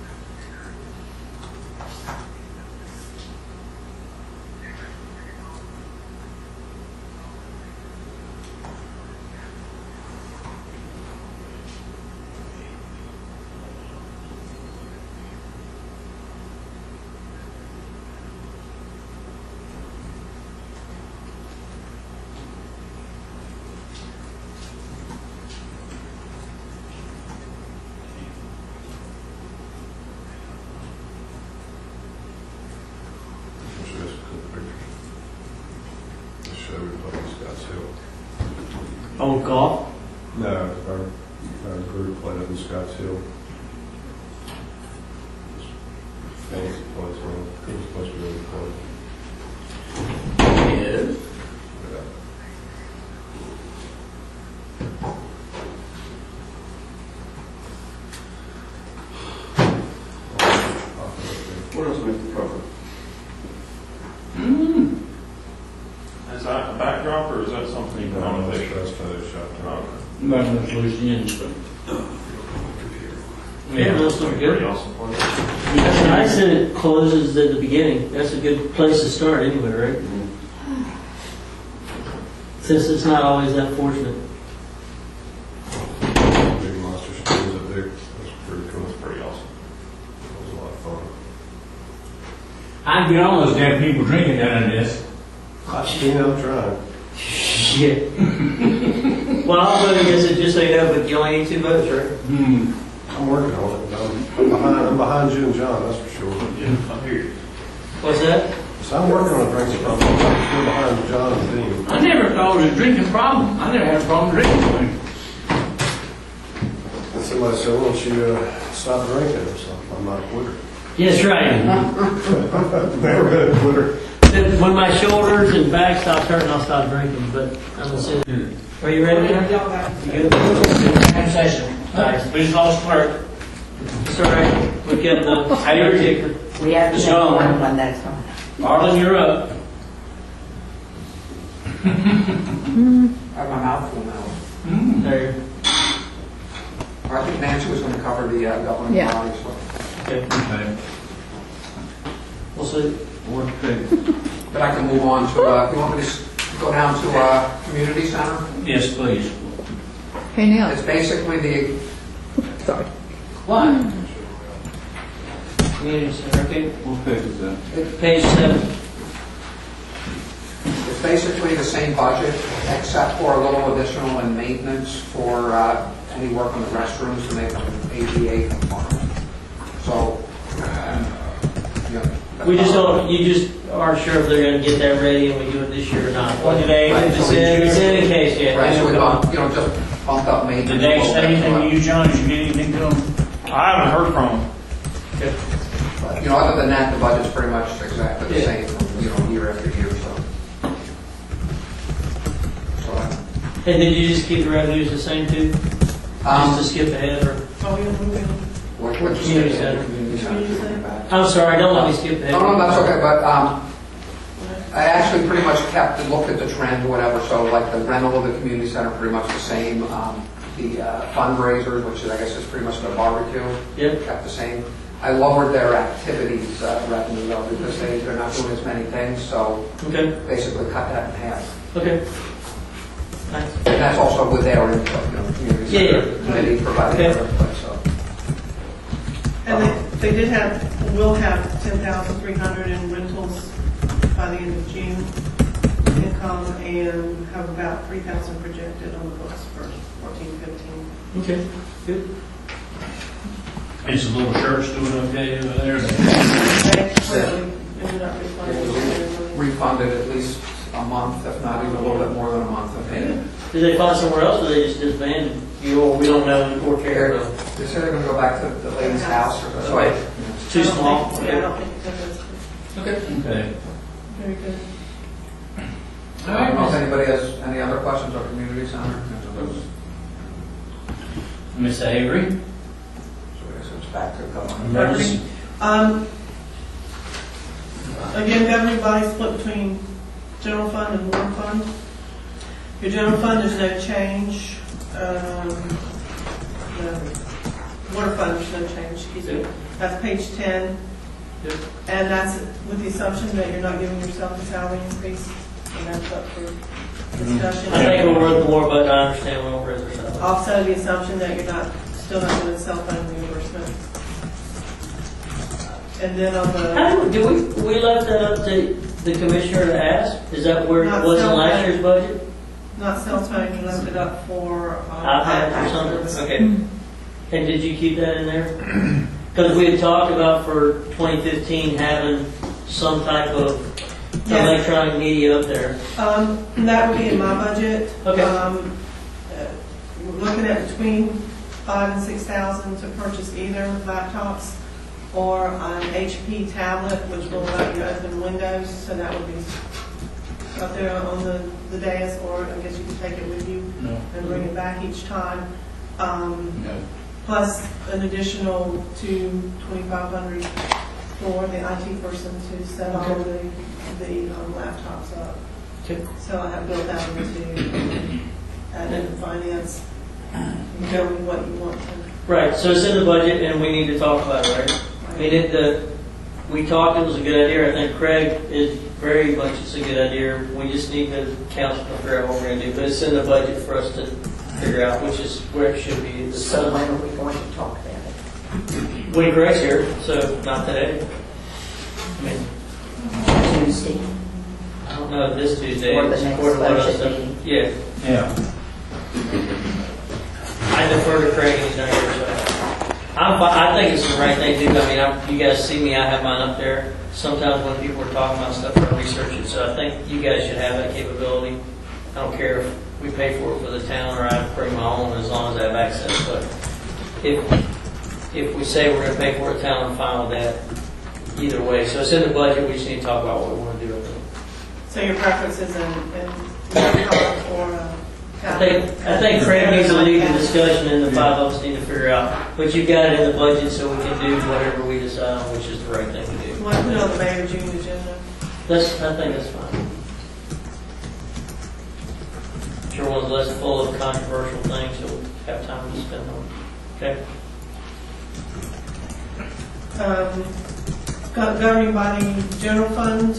On golf? No, our, our group played up in Scotts Hill. Fancy place, man. It was supposed to be really fun. Yes. Yeah. What else makes the cover? Is that a backdrop or is that something you No, want to that's, take? that's Photoshop. Okay. Nothing that's loose ends, but. Yeah, those look Pretty good. awesome place. That's nice that it closes at the beginning. That's a good place to start anyway, right? Since it's not always that fortunate. Big monster screens up there. That's pretty cool. That's pretty awesome. It was a lot of fun. I can get all those damn people drinking down in this. You know, I'm trying. Shit. Well, I'll vote against it just so you know, but you only need two votes, right? Hmm. I'm working on it. I'm I'm behind, I'm behind you and John, that's for sure. Yeah, I'm here. What's that? So I'm working on a drinking problem. I'm behind John and Dean. I never thought it was a drinking problem. I never had a problem drinking. And somebody said, why don't you uh, stop drinking or something? I'm not a quitter. Yes, right. Never been a quitter. When my shoulders and back stop hurting, I'll stop drinking, but I'm gonna say, are you ready now? You good? Conversation. Nice. We just lost clerk. It's all right. We can, uh, How you take doing? it. We have to It's have gone. one when that's gone. Arlen, you're up. I have my mouth full now. There. I think Nancy was going to cover the uh, governing Yeah. body, so. Okay. Okay. We'll see. But I can move on to, uh, you want me to s- go down to uh, community center? Yes, please. Hey, now, It's basically the, sorry. What? Community center, okay. What page is that? Page seven. it's basically the same budget, except for a little additional in maintenance for uh, any work on the restrooms to make them A D A compliant. So, um, you know. We just don't, you just aren't sure if they're gonna get that ready and we do it this year or not. What today? Right, It's so in, we- it's in case, yeah. Right, so we bumped, you know, just bumped up maintenance. Did they a little say bit. anything to you, John? Did you get anything to them? I haven't heard from them. But, you know, other than that, the budget's pretty much exactly the Yeah. same, from, you know, year after year, so. So, uh, And did you just keep the revenues the same too? um, Just to skip ahead or? Oh, we don't move in. what, what you Community said, center. community center, Community center. back. I'm sorry, don't let me skip ahead. No, no, that's okay, but, um, I actually pretty much kept, looked at the trend, whatever, so like the rental of the community center, pretty much the same. Um, the uh, fundraisers, which is, I guess is pretty much the barbecue, Yep. kept the same. I lowered their activities uh, revenue though, because they, they're not doing as many things, so Okay, basically cut that in half. okay. Nice. And that's also with their input, you know, community Yeah, yeah. center committee providing Okay. their input, so. And they, they did have, will have ten thousand three hundred in rentals by the end of June, in income and have about three thousand projected on the books for fourteen, fifteen. Okay, good. Is the little church doing okay over there? They clearly ended up refunding It was refunded at least a month, if not even a little bit more than a month of payment. Did they find somewhere else, or they just disbanded you, or we don't know, or care of? They said they're gonna go back to the lady's house or so. Okay. It's too small? Yeah, I don't think it's a Okay. Okay. very good. I don't know if anybody has any other questions on community center. Miss Avery? So I guess it's back to a couple. Emergency. Um, again, governing body split between general fund and water fund. Your general fund, there's no change. Um, the water fund, there's no change, excuse me. That's page ten. Yep. And that's with the assumption that you're not giving yourself a salary increase. And that's up for discussion. I think we're worth more, but I understand we don't raise our salary. Also, the assumption that you're not, still not doing cell phone reimbursement. And then on the. How do we, do we, we left that up to the commissioner to ask? Is that where it Not was in cell last phone. year's budget? Not cell phone, you left it up for. um, iPad or something? Okay. And did you keep that in there? Because we had talked about for twenty fifteen having some type of Yes. electronic media up there. Um, that would be in my budget. Okay. Um, uh, we're looking at between five and six thousand to purchase either laptops or an H P tablet, which will allow you to open Windows, so that would be up there on the, the dais, or I guess you could take it with you No. and bring it back each time. Um, No. plus an additional two twenty-five hundred for the I T person to set all the, the um, laptops up. Okay. So I have built that into admin and finance. You tell me what you want to. Right, so it's in the budget and we need to talk about it, right? I mean, it, the, we talked, it was a good idea. I think Craig is very much, it's a good idea. We just need the council to figure out what we're going to do. But it's in the budget for us to figure out, which is where it should be. So when are we going to talk about it? When Greg's here, so not today. I mean, Tuesday? I don't know if this Tuesday. Or the it's next according to what I budget said. meeting. Yeah. Yeah. I defer to Craig, he's not here, so. I'm, fi- I think it's the right thing to do. I mean, I, you guys see me, I have mine up there. Sometimes when people are talking about stuff, I research it, so I think you guys should have that capability. I don't care if we pay for it for the town or I bring my own, as long as I have access, but if, if we say we're gonna pay for it, town, I'm fine with that either way. So it's in the budget, we just need to talk about what we wanna do with it. So your preference is in, in laptop or a I think, I think Craig needs to lead the discussion and the five of us need to figure out, but you've got it in the budget so we can do whatever we decide on, which is the right thing to You do. want to put it on the May or June agenda? That's, I think that's fine. Sure one's less full of controversial things, so we'll have time to spend on. Okay? Um, go- governing body general fund,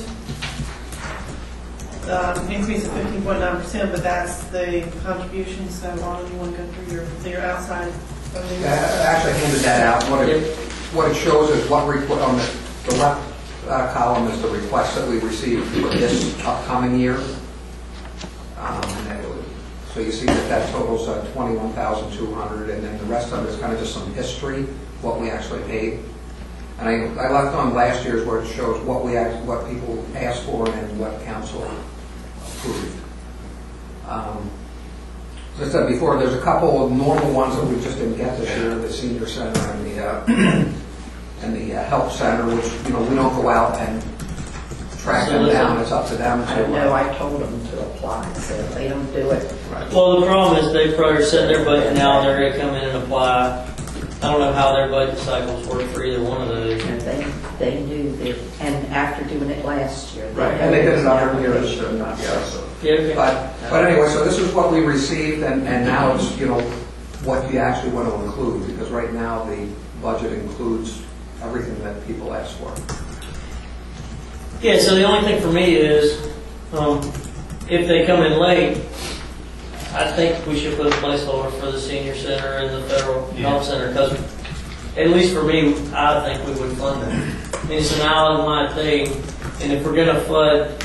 um, increase of fifteen point nine percent, but that's the contribution, so Ron, you want to go through your, your outside? Yeah, I actually handed that out. What it, what it shows is what requ- on the, the left uh, column is the request that we received for this upcoming year. Um, and it would- so you see that that totals uh, twenty-one thousand two hundred, and then the rest of it is kind of just some history, what we actually paid. And I, I left on last year's where it shows what we act, what people asked for and what council approved. Um, As I said before, there's a couple of normal ones that we just didn't get this year, the senior center and the uh, and the uh, help center, which, you know, we don't go out and track them down. It's up to them I to. know I told them to apply, so if they don't do it, Well, the problem is they probably are setting their budget now, they're gonna come in and apply. I don't know how their budget cycles work for either one of those. you know, they, they do the, and after doing it last year. Right, and they did it other years, so not yeah, so. Yeah, okay. But, but anyway, so this is what we received, and, and now it's, you know, what you actually want to include, because right now the budget includes everything that people ask for. Yeah, so the only thing for me is, um, if they come in late, I think we should put a placeholder for the senior center and the federal health center, because at least for me, I think we would fund them. I mean, it's an island-wide thing, and if we're going to flood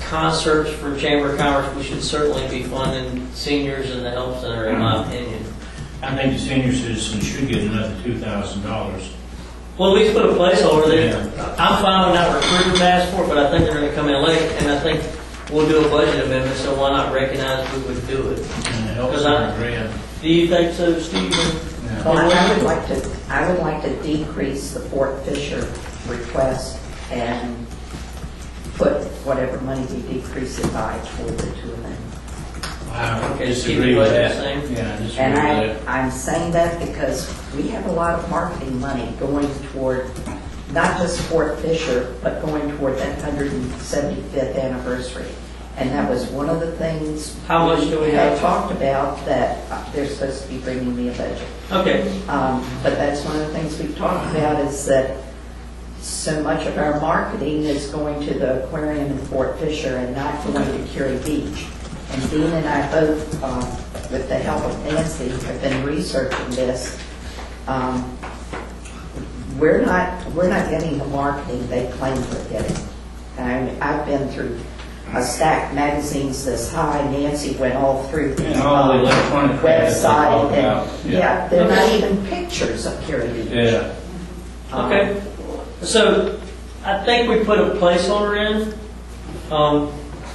concerts for Chamber of Commerce, we should certainly be funding seniors and the health center, in my opinion. I think the senior citizens should get another two thousand dollars. Well, at least put a placeholder there. I'm fine with not recruiting mass for it, but I think they're going to come in late, and I think we'll do a budget amendment, so why not recognize we would do it? And the health Because I- center grant. Do you think so, Stephen? Yeah. Well, I would like to, I would like to decrease the Fort Fisher request and put whatever money we decrease it by toward the two of them. I Okay, disagree keep the with budget that. the same. Yeah, I disagree And I, with I'm saying that because we have a lot of marketing money going toward, not just Fort Fisher, but going toward that one hundred seventy-fifth anniversary. And that was one of the things. How much do we had have? talked about, that uh, they're supposed to be bringing me a budget. Okay. Um, But that's one of the things we've talked about, is that so much of our marketing is going to the aquarium in Fort Fisher and not going to Curie Beach. And Dean and I both, um, with the help of Nancy, have been researching this. Um, We're not, we're not getting the marketing they claim we're getting. And I've been through a stack of magazines this high. Nancy went all through the And all the um, electronic ads they talk website. about. And, Yeah. yeah, they're not Okay. even pictures of Curie Beach. Yeah. Um, Okay. So I think we put a placeholder in. Um,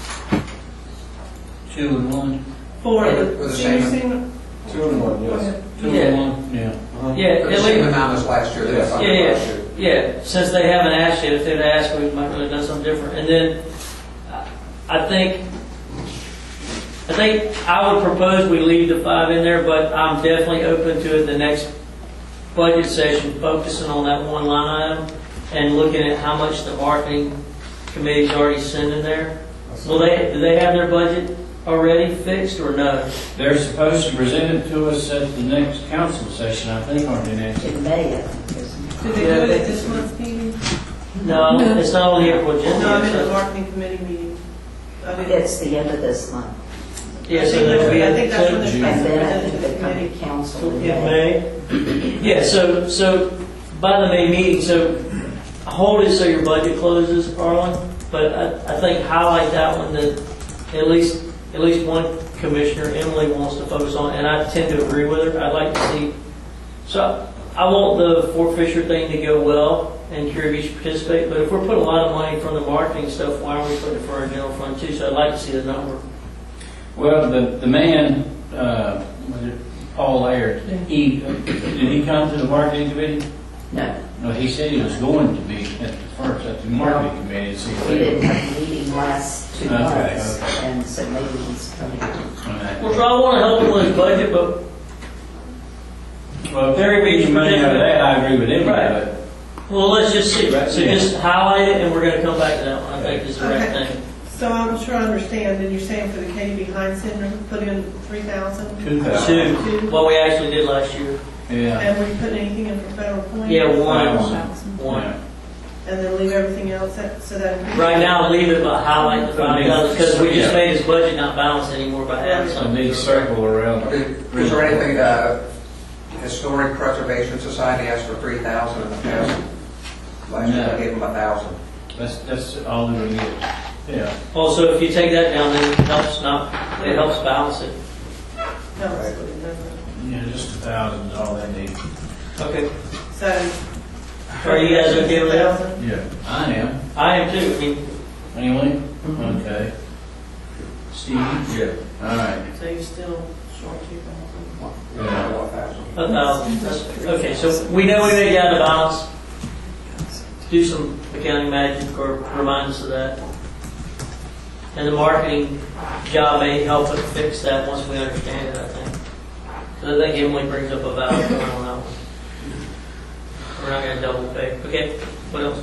Two and one. For For the the senior same- center? Two and one, Go yes. ahead. Two Yeah. and one. Yeah. yeah, For the at same least, amount as last year. Yes. That's yeah, yeah, last year. yeah. Since they haven't asked yet, if they'd asked, we might have done something different. And then I I think, I think I would propose we leave the five in there, but I'm definitely open to it the next budget session, focusing on that one line item and looking at how much the marketing committee's already sending there. Will they, do they have their budget already fixed or no? They're supposed to present it to us at the next council session, I think, aren't they, Nancy? In May, I think, isn't it? Did they do it at this month's meeting? No, it's not on the April agenda. No, I'm in the so- marketing committee meeting. I mean, It's the end of this month. Yeah, so there'll be I a. think that's when so- they're And supposed to then I present think to they the come committee. to council in In May. May? Yeah, so, so by the May meeting, so hold it so your budget closes, Arlen, but I, I think highlight that one, that at least, at least one commissioner, Emily, wants to focus on, and I tend to agree with her. I'd like to see, so I want the Fort Fisher thing to go well and Curie Beach participate, but if we're putting a lot of money from the marketing stuff, why aren't we putting it for our general fund too? So I'd like to see the number. Well, the, the man, uh, was it Paul Laird, he, did he come to the marketing committee? No, No, he said he was going to be at the first, at the marketing committee to see if we they didn't have a meeting last two Okay, months, okay. and so maybe he's coming. on that. Well, so I want to help him with his budget, but Well, if Very they're Beach getting money out of particular. that, I agree with him, Right. but Well, let's just see. Right, So yeah. just highlight it, and we're going to come back to that one. I think is the right Okay. thing. So I'm sure I understand, and you're saying for the Katie Behind Center, put in three thousand? two thousand. Two, what we actually did last year. Yeah. And we put anything in for federal point? Yeah, one. Thousand. One. Yeah. And then leave everything else at, so that. Right now, leave it, but highlight the five thousand because we just Yeah. made his budget not balanced anymore by adding So something. need circle around. Okay, is there anything, uh, Historic Preservation Society asked for three thousand in the past? Last year No. I gave them a thousand. That's, that's all they're gonna get. Yeah. Also, if you take that down, then it helps not, it helps balance it. No, it's what it doesn't. Yeah, just a thousand is all they need. Okay. So. Are you guys okay with that? $1,000. Yeah. I am. I am too. I mean, Anyway? Okay. Steve? Yeah. All right. So you're still short two thousand. Yeah. One thousand. a thousand. That's- Okay, so we know we may get out of balance. Do some accounting magic or remind us of that. And the marketing job may help us fix that once we understand it, I think. Because I think Emily brings up a valid point on that one. We're not going to double pay. Okay, what else?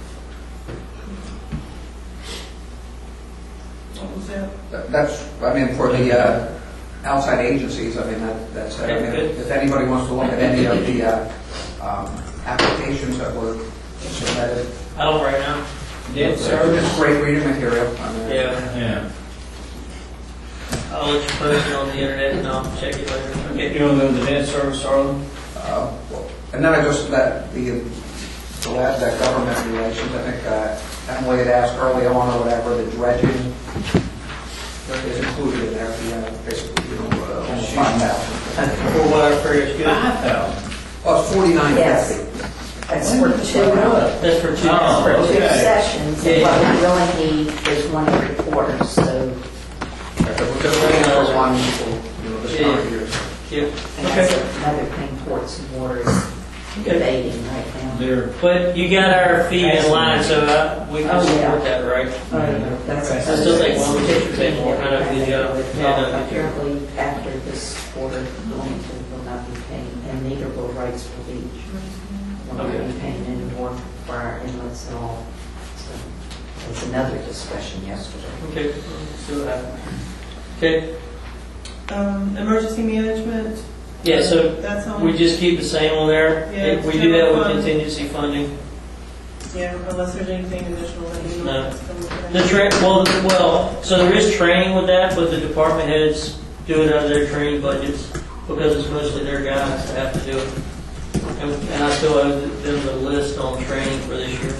What was that? That- That's, I mean, for the uh, outside agencies, I mean, that- that's, it. I mean, Okay, good. if anybody wants to look at any of the uh, um, applications that were submitted, I don't right now. Debt it's service? great reading material. I mean, Yeah, Yeah. I'll let you post it on the internet and I'll check it later. Okay. You want to go to the debt service, Arlen? Uh, well, And then I just, that, the the last, that government relations, I think uh, Emily had asked early on or whatever, the dredging is included in there, you know, basically, you know, uh, almost five thousand. For what our figure's good. Five thousand. Well, it's forty-nine Yes. fifty. That's for two, That's for two. Oh, for two okay. sessions, and what we really need is one every quarter, so, Because we're going to one, you know, this current year. Yeah. and that's another thing Ports and Water is debating right now. They're, But you got our fee in line, so uh, we can Oh, yeah. support that, right? That's I still think one would should pay more, kind of, good job. Yeah, no, good job. Apparently, after this quarter, Wilmington will not be paying, and neither will Wrightsville Beach. Will not Okay. be paying any more for our inlets at all. So, it's another discussion yesterday. Okay, let's see what happens. Okay, Um, emergency management. yeah, so That's on. we just keep the same on there. Yeah, If we do that with general fund. contingency funding. Yeah, unless there's anything additional that you No. want. us to look at. The tra, well, well, so there is training with that, but the department heads do it out of their training budgets because it's mostly their guys that have to do it. And, and I still owe them the list on training for this year.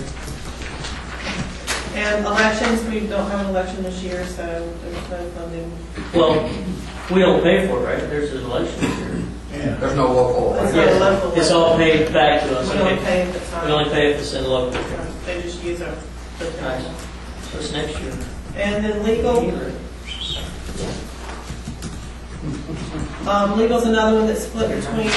And elections, we don't have an election this year, so there's no funding. Well, we don't pay for it, right? There's an election this year. yeah. There's no local. It's Yeah, not a local. It's all paid back to us. We only Okay. pay at the We time. only pay if it's in local. They just use our. Nice. So it's next year. And then legal, um, legal's another one that's split between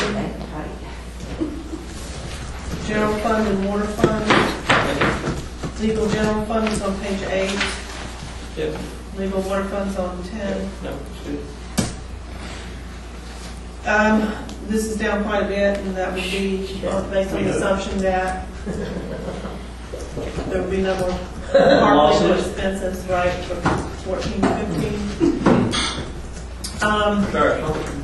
general fund and water fund. Legal general fund is on page eight. Yep. Legal water fund's on ten. No, it's good. Um, this is down quite a bit, and that would be based on the assumption that there would be no more park legal expenses, right, for fourteen, fifteen. Um, Sorry.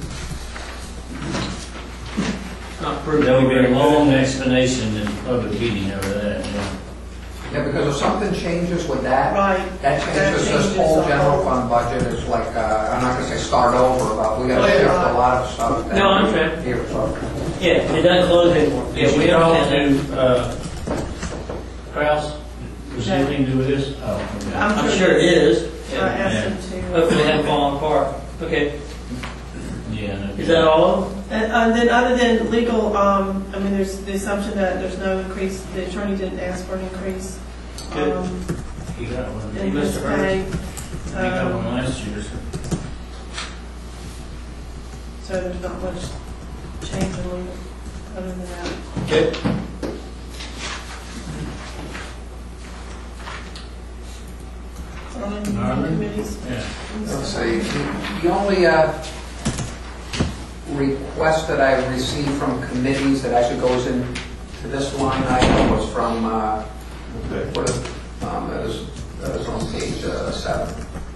Not approved. There will be a long explanation and public meeting over that, yeah. Yeah, because if something changes with that, right. that changes this whole the general whole- fund budget. It's like, uh, I'm not gonna say start over, but we gotta Oh, yeah. shift a lot of stuff. down No, I'm trying. Here, so. Yeah, it doesn't close anymore. Yeah, Did we you talk understand that. to, uh, Kraus? Was there anything to do with this? Oh, okay. I'm sure it is. I Yeah. asked him to. Hopefully it hasn't fallen apart. Okay. Yeah. no. Is that all of them? And, and then other than legal, um, I mean, there's the assumption that there's no increase, the attorney didn't ask for an increase. Good. um, He got one. In He his must have pay. He got Um, one last year, so. So there's not much change in legal, other than that. Okay. Um, Norman? committees. Yeah. Let's see, the- the only uh, request that I received from committees that actually goes into this line item was from, uh, what is, um, that is, that is on page uh, seven.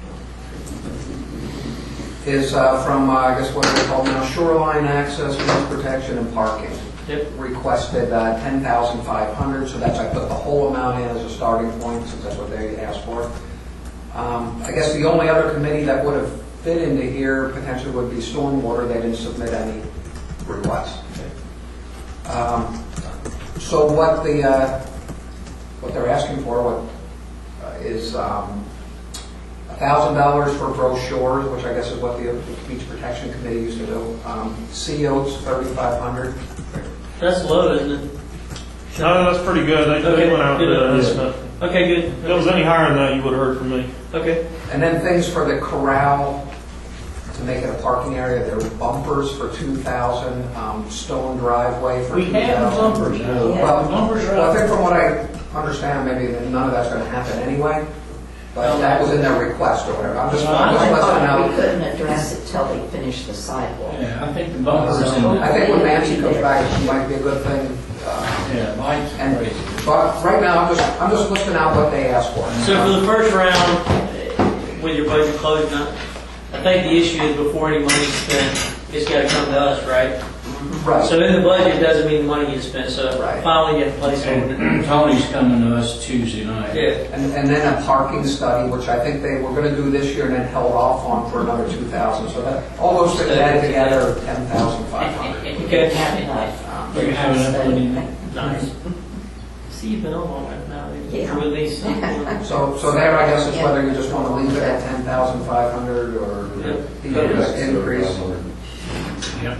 Is uh, from, uh, I guess what they call now, shoreline access, wind protection, and parking. Yep. Requested uh, ten thousand five hundred, so that's, I put the whole amount in as a starting point, since that's what they asked for. Um, I guess the only other committee that would have fit into here potentially would be stormwater. They didn't submit any requests. Um, so what the uh, what they're asking for what uh, is um, one thousand dollars for brochures, which I guess is what the Beach Protection Committee used to do. Um, C O's thirty-five hundred. That's low, isn't it? No, that's pretty good. They, Okay, they went out good there. enough. If Okay, good. it was any higher than that, you would have heard from me. Okay. And then things for the corral to make it a parking area. There were bumpers for two thousand, um, stone driveway for We two have thousand. bumpers now. Well, Bumpers are well, I out. think from what I understand, maybe none of that's going to happen anyway. But that was in their request or whatever. I'm just, I'm just I listening thought we out. couldn't address it till they finish the sidewalk. Yeah, I think the bumpers in I the, think when Nancy comes back, it might be a good thing. Uh, yeah, Mike's and crazy. but right now, I'm just I'm just listing out what they asked for. So for the first round, eh, with your budget closed now, I think the issue is before any money's spent, it's got to come to us, right? Right. So in the budget doesn't mean the money gets spent, so Right. finally get placed on it. And Tony's coming to us Tuesday night. Yeah. And, and then a parking study, which I think they were going to do this year and then held off on for another two thousand. So that all those things added together, ten thousand five hundred. Okay. Have enough. Um, You have enough money in there? Nice. see you've been on long enough now. Yeah. With me, so- So, so there, I guess, is whether you just want to leave it at ten thousand five hundred or Yep. the increase. Yep.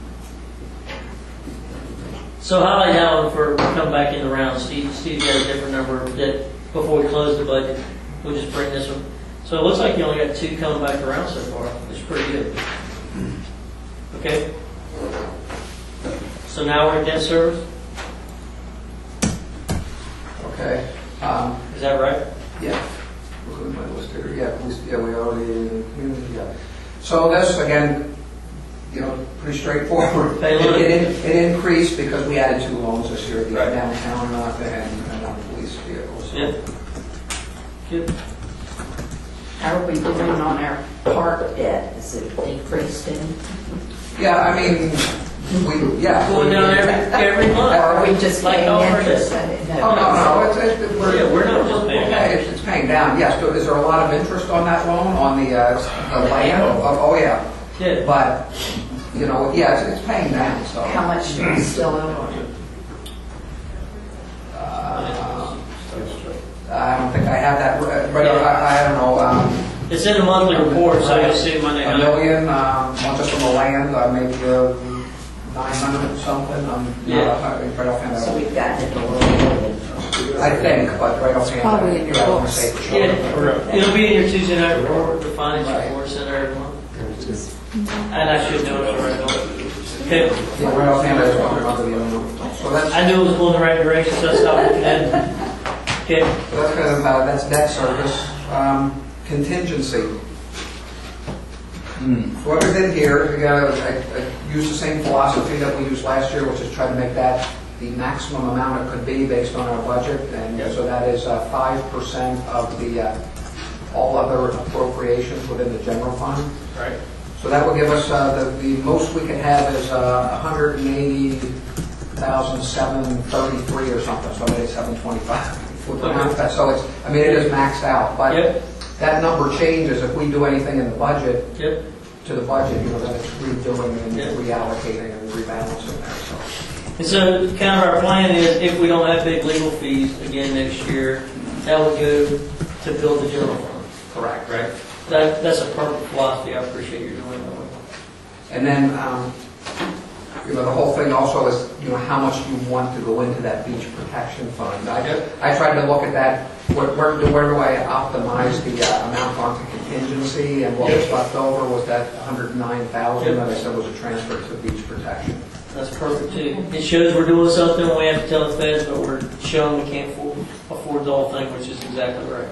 So highlight that one for come back in the round. Steve, Steve got a different number that before we close the budget, we'll just bring this one. So it looks like you only got two coming back around so far. It's pretty good. Okay. So now we're at debt service. Okay. Um, Is that right? Yeah. Look at my list here. Yeah, we, yeah, we already, yeah. So this, again, you know, pretty straightforward. Hey, It, look. it, it increased because we added two loans this year, the Right. downtown uh, and, and on police vehicles. So. Yeah. Good. How are we doing on our park debt? Is it decreased any? Yeah, I mean, we, yeah. Going down every every month. Or are we just Like paying all our interest? debt. I didn't Oh, know. no, no, it's, it's, we're, Yeah, we're not just paying yeah, it's, it's paying down, yes. But is there a lot of interest on that loan, on the, uh, the land? Oh, oh, yeah. Yeah. But, you know, yeah, it's, it's paying down, so. How much do we still owe on it? Uh, I don't think I have that, uh, but I, I don't know, um, It's in the monthly report, so you'll see Monday a night. million, um, well, just from the land, uh, maybe, uh, nine hundred something, um, Yeah. uh, right offhand. So we've gotten it a little bit. I think, but right offhand. probably in your I don't wanna books. say for sure. Yeah, it'll be in your Tuesday night report, the finance Right. report, sent every month. And I should know it already. Okay. Yeah, right offhand, I just don't remember the amount. So that's, I knew it was going the right direction, so I stopped looking at it. Okay. so that's kind of, uh, that's debt service, um, contingency. So what we did here, we got, I, I used the same philosophy that we used last year, which is try to make that the maximum amount it could be based on our budget, and so that is uh, five percent of the, uh, all other appropriations within the general fund. Right. So that would give us, uh, the, the most we could have is uh, one hundred eighty thousand seven hundred thirty-three or something, so maybe seven twenty-five. Okay. So it's, I mean, it is maxed out, but Yep. that number changes if we do anything in the budget, Yep. to the budget, you know, then it's redoing and Yeah. reallocating and rebalancing there, so. And so kind of our plan is if we don't have big legal fees again next year, that would go to build the general fund. Correct. Right. That, that's a perfect philosophy. I appreciate you doing that way. And then, um, you know, the whole thing also is, you know, how much you want to go into that beach protection fund. I, Yep. I tried to look at that, where, where do where do I optimize the uh, amount onto contingency, and what was Yep. left over was that one hundred nine thousand Yep. that I said was a transfer to beach protection. That's perfect too. It shows we're doing something. We have to tell the feds, but we're showing we can't afford, afford the whole thing, which is exactly right.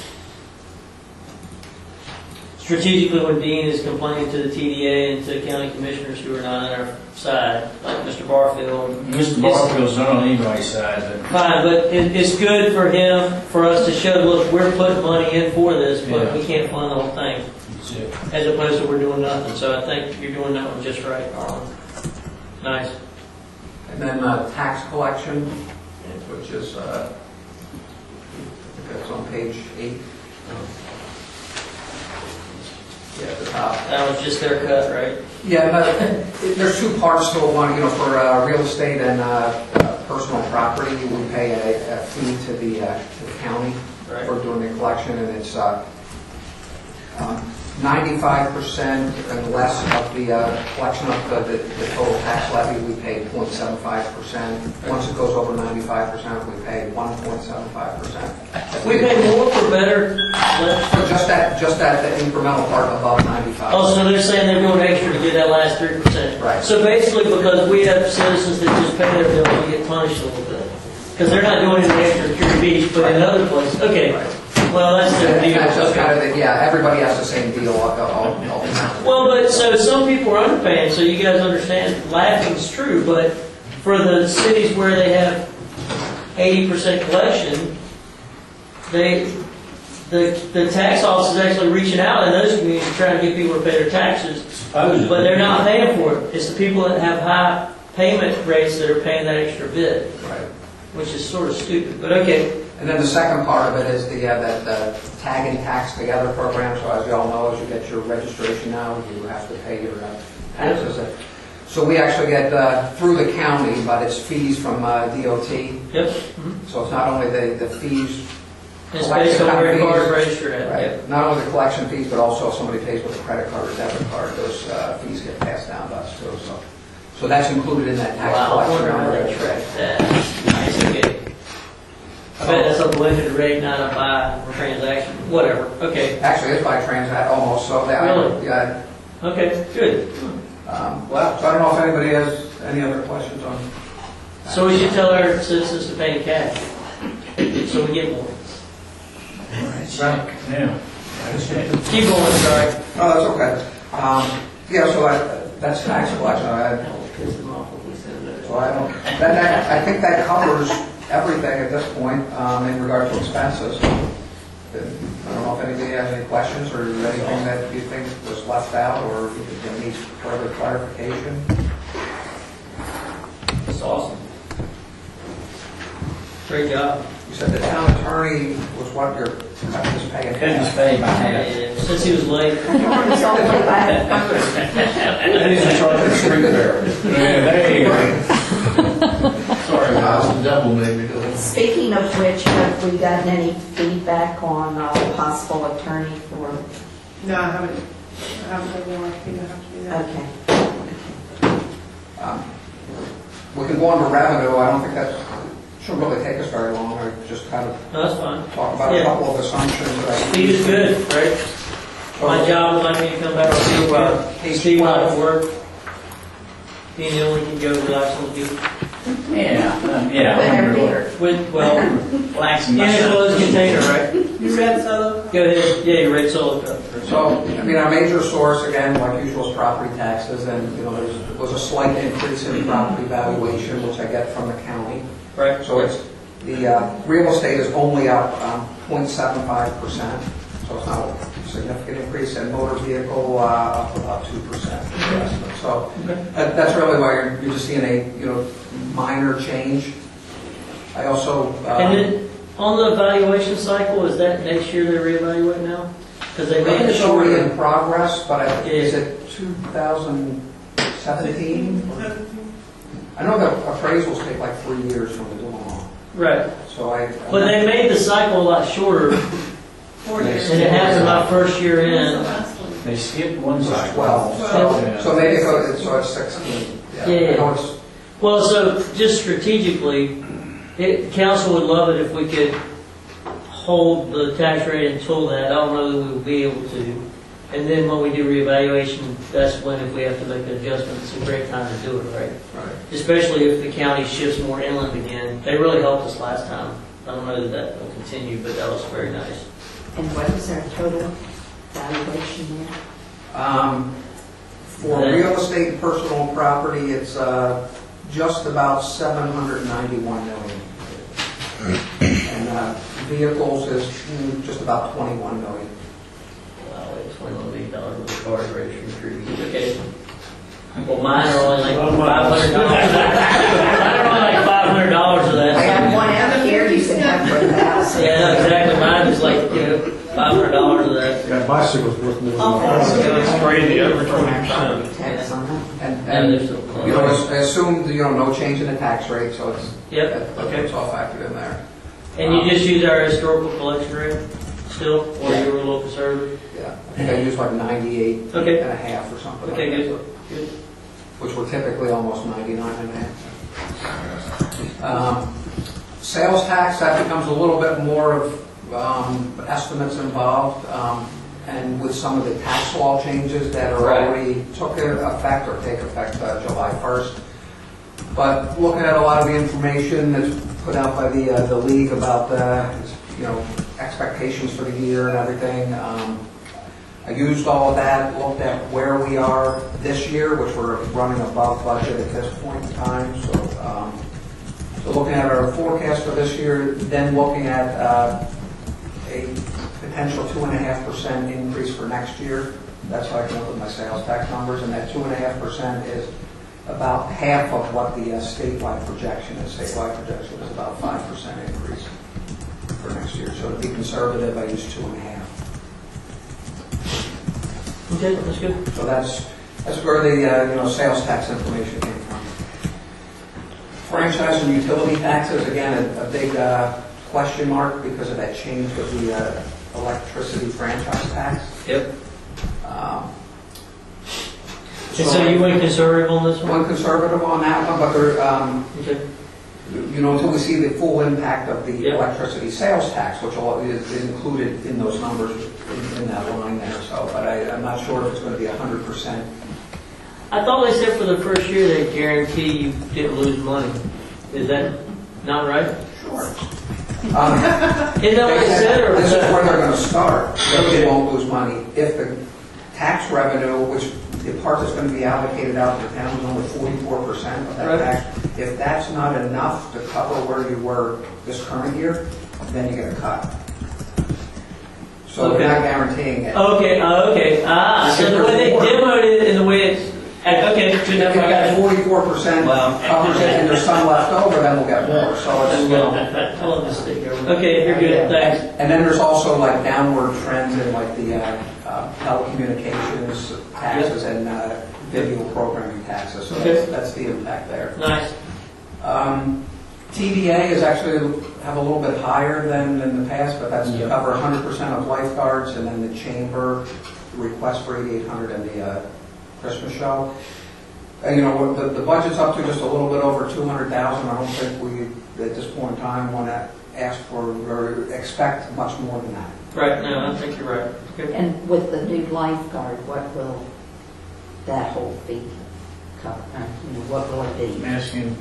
Strategically, when Dean is complaining to the T D A and to county commissioners who are not on our side, like Mister Barfield. Mister it's- Barfield's not on anybody's side, but Fine, but it, it's good for him, for us to show, look, we're putting money in for this, but Yeah. we can't fund the whole thing, that's it. as opposed to we're doing nothing. So I think you're doing that one just right, Arlen. Nice. And then uh, tax collection, which is, uh, I think that's on page eight. Yeah, at the top. That was just their cut, right? Yeah, but there's two parts to it. One, you know, for uh, real estate and uh, uh, personal property, we pay a, a fee to the uh, to the county Right. for doing the collection, and it's uh, um, ninety-five percent and less of the uh, collection of the, the, the total tax levy. We pay zero point seven five percent. Once it goes over ninety-five percent, we pay one point seven five percent. We pay more for better. less- So just that, just that the incremental part above ninety-five. Oh, so they're saying they're doing extra to get that last three percent. Right. So basically, because we have citizens that just pay their bills, we get punished a little bit. Because they're not doing anything extra to Curie Beach, but in other places. Okay. Well, that's their And deal. that's just kind Okay. of the, yeah, everybody has the same deal all, all, all the time. Well, but so some people are underpaying, so you guys understand, laughing's true, but for the cities where they have eighty percent collection, they, the, the tax office is actually reaching out in those communities trying to get people to pay their taxes, Supposedly. but they're not paying for it. It's the people that have high payment rates that are paying that extra bit, Right. which is sort of stupid, but okay. And then the second part of it is the, uh, that uh, tag and tax together program. So as you all know, as you get your registration now, you have to pay your uh, taxes. So we actually get, uh, through the county, but it's fees from uh, D O T. Yep. So it's not only the, the fees, It's based on where your card registered at. right? Yep. Not only the collection fees, but also if somebody pays with a credit card or debit card, those uh, fees get passed down to us too. So, so that's included in that tax Wow, I collection wonder how number. they track that. Nice, okay. I bet that's a blended rate, not a buy per transaction, whatever, okay. Actually, it's by transact almost, so that, Really? yeah. Okay, good. Um, well, so I don't know if anybody has any other questions on. So we should tell our citizens to pay in cash, so we get more. Right. Now, Keep going, sorry. Oh, that's okay. Um, yeah, so I, that's tax collection. I, That will piss them off if we send it. so I don't, that, that, I think that covers everything at this point, um, in regard to expenses. I don't know if anybody has any questions or anything that you think was left out or if you need further clarification. That's awesome. Great job. You said the town attorney was what you're, cutting his pay in half. pay by half. Yeah, Since he was late. It's only by- I need to charge the street there. Yeah, there you go. Sorry, guys, double maybe. Speaking of which, have we gotten any feedback on uh, possible attorney for, No, I haven't, I haven't done one, I think I have to do that. okay. Um, We can go on to revenue. I don't think that should really take us very long. I just kind of No, that's fine. talk about a Yeah. couple of assumptions that I. Steve is good, right? My job would like me to come back with Steve, uh, Page Steve and I twelve. can work. He and the only can go relax on the beach. Yeah, um, yeah. But I'm every- aware. With, well, Relaxing in a myself. closed container, right? You read Solo? Go ahead, yeah, you read solo cup. So, I mean, our major source, again, like usual, is property taxes, and, you know, there was a slight increase in property valuation, which I get from the county. Right. So it's, the uh, real estate is only up um, zero point seven five percent, so it's not a significant increase, and motor vehicle uh, up about two percent. So that- that's really why you're you're just seeing a, you know, minor change. I also. uh, And then, on the evaluation cycle, is that next year they reevaluate now? Because they I think made it it's already shorter. in progress, but I, Yeah. is it two thousand seventeen? I know that appraisals take like three years from the doing all, Right. so I. But they made the cycle a lot shorter, Four years. and it happened my first year When's the in. last one? They skipped one It's cycle. twelve, Twelve. so, so maybe it goes, so it's sixteen. Yeah, I yeah. know it's, Well, so just strategically, it, council would love it if we could hold the tax rate until that. I don't know that we will be able to. And then when we do reevaluation, that's when if we have to make an adjustment, it's a great time to do it, right? right. Especially if the county shifts more inland again. They really helped us last time. I don't know that that will continue, but that was very nice. And what is our total valuation there? Um, For That- real estate and personal property, it's uh, just about seven hundred ninety-one million. And uh, vehicles is mm, just about twenty-one million. Wow, it's twenty-one million dollars with the cars registry trees. Okay. Well, mine are only like five hundred dollars. Mine are only like five hundred dollars of I that. have one out here you can have for the house. Yeah, no, exactly. Mine is like, you know, five hundred dollars of that. Got bicycles worth more than Oh, that. It's crazy, over twenty percent. Tax on that. And, And and there's still. you know, it's- I assumed, you know, no change in the tax rate, so it's, Yep, that- okay. it's all factored in there. And you just use our historical collection rate still, or you were a little conservative? Yeah, I think I used like ninety-eight Okay. and a half or something like Okay, that. good, good. Which were typically almost ninety-nine and a half. Um, Sales tax, that becomes a little bit more of um, estimates involved, um, and with some of the tax law changes that are Right. already took effect or take effect uh, July first. But looking at a lot of the information that's put out by the uh, the league about the, you know, expectations for the year and everything, um, I used all of that, looked at where we are this year, which we're running above budget at this point in time. So, um, so looking at our forecast for this year, then looking at uh, a potential two and a half percent increase for next year. That's how I come up with my sales tax numbers, and that two and a half percent is about half of what the uh, statewide projection is. Statewide projection is about five percent increase for next year. So to be conservative, I use two and a half. Okay, that's good. So that's, That's where the, uh, you know, sales tax information came from. Franchise and utility taxes, again, a, a big uh, question mark because of that change with the uh, electricity franchise tax. Yep. Um, And so you went conservative on this one? One conservative on that one, but there, um, Okay. you know, until we see the full impact of the Yep. electricity sales tax, which all is is included in those numbers in, in that line there. So, but I, I'm not sure if it's going to be a hundred percent. I thought they said for the first year they guarantee you didn't lose money. Is that not right? Sure. Um, Isn't that what they said? Or This was is that- where they're going to start. They Okay. won't lose money. If the tax revenue, which the part that's going to be allocated out to the town is only forty-four percent of that Right. tax, if that's not enough to cover where you were this current year, then you get a cut. So Okay. they're not guaranteeing it. Okay, uh, okay. Ah, so the way they demoed it and the way it's, okay, good If enough. you've I got got it. forty-four percent Wow. covers it and there's some left over, then we'll get more. So it's, you know. I'll let this stick here. Okay, you're good, thanks. And then there's also like downward trends in like the uh, uh, telecommunications taxes and uh, video programming taxes. So Okay. that's, that's the impact there. Nice. Um, T D A is actually have a little bit higher than in the past, but that's to Yep. cover one hundred percent of lifeguards, and then the chamber request for eighty-eight hundred and the uh, Christmas show. And, you know, what the, the budget's up to just a little bit over two hundred thousand. I don't think we, at this point in time, want to ask for or expect much more than that. Right, no, I think you're right. Okay. And with the new lifeguard, what will that whole fee cover? Uh, You know, what will it be? Asking,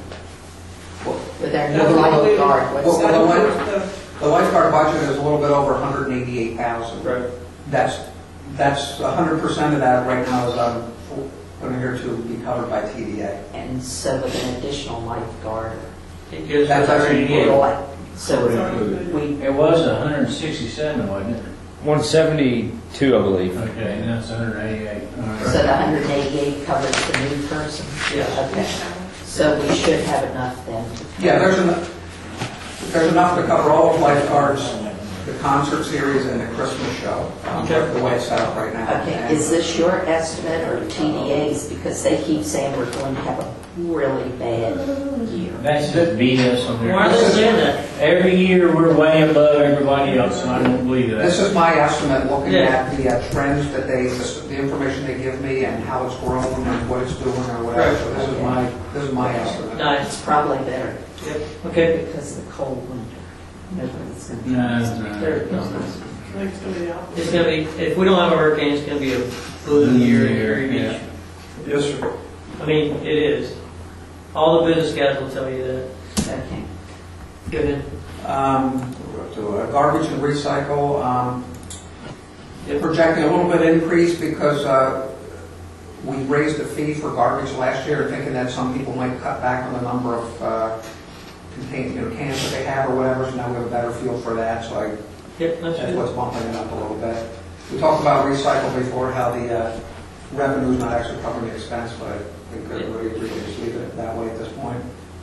With our That's new what we- lifeguard, what's Well, that? well, That's what- the- The lifeguard budget is a little bit over one hundred eighty-eight thousand. Right. That's, that's one hundred percent of that right now is um, put here to be covered by T D A. And so with an additional lifeguard, It goes That's to actually thirty-eight. what? So we, it was one hundred sixty-seven, wasn't it? one seventy-two, I believe. Okay, and that's one hundred eighty-eight. All right. so the one hundred eighty-eight covers the new person? Yeah. Okay. So we should have enough then. Yeah, there's enough, there's enough to cover all of lifeguards, the concert series, and the Christmas show, um, Okay. the way it's set up right now. Okay, And- is this your estimate or T D A's? Because they keep saying we're going to have a really bad year. That's just B S on there. Why are they saying that? Every year, we're way above everybody else, and I don't believe This that. is my estimate, looking Yeah. at the uh, trends that they, the the information they give me and how it's grown and what it's doing or whatever. Right. So this is my, this is my estimate. Nice. It's probably better Yep. Okay. because of the cold winter. Nobody's going to. No, no. There it I goes. think it's gonna be the opposite. It's gonna be, if we don't have a hurricane, it's gonna be a blue year in Erie Yeah. Beach. Yes, sir. I mean, it is. All the business guys will tell you that. Okay. Go ahead. Um, we're up to, uh, Garbage and recycle, um, they're projecting a little bit increase because uh, we raised the fee for garbage last year, thinking that some people might cut back on the number of uh, contain, you know, cans that they have or whatever, so now we have a better feel for that, so I, Yep, that's that's good. what's bumping it up a little bit. We talked about recycle before, how the uh, revenue is not actually covering the expense, but I think everybody agrees to just leave it that way at this point.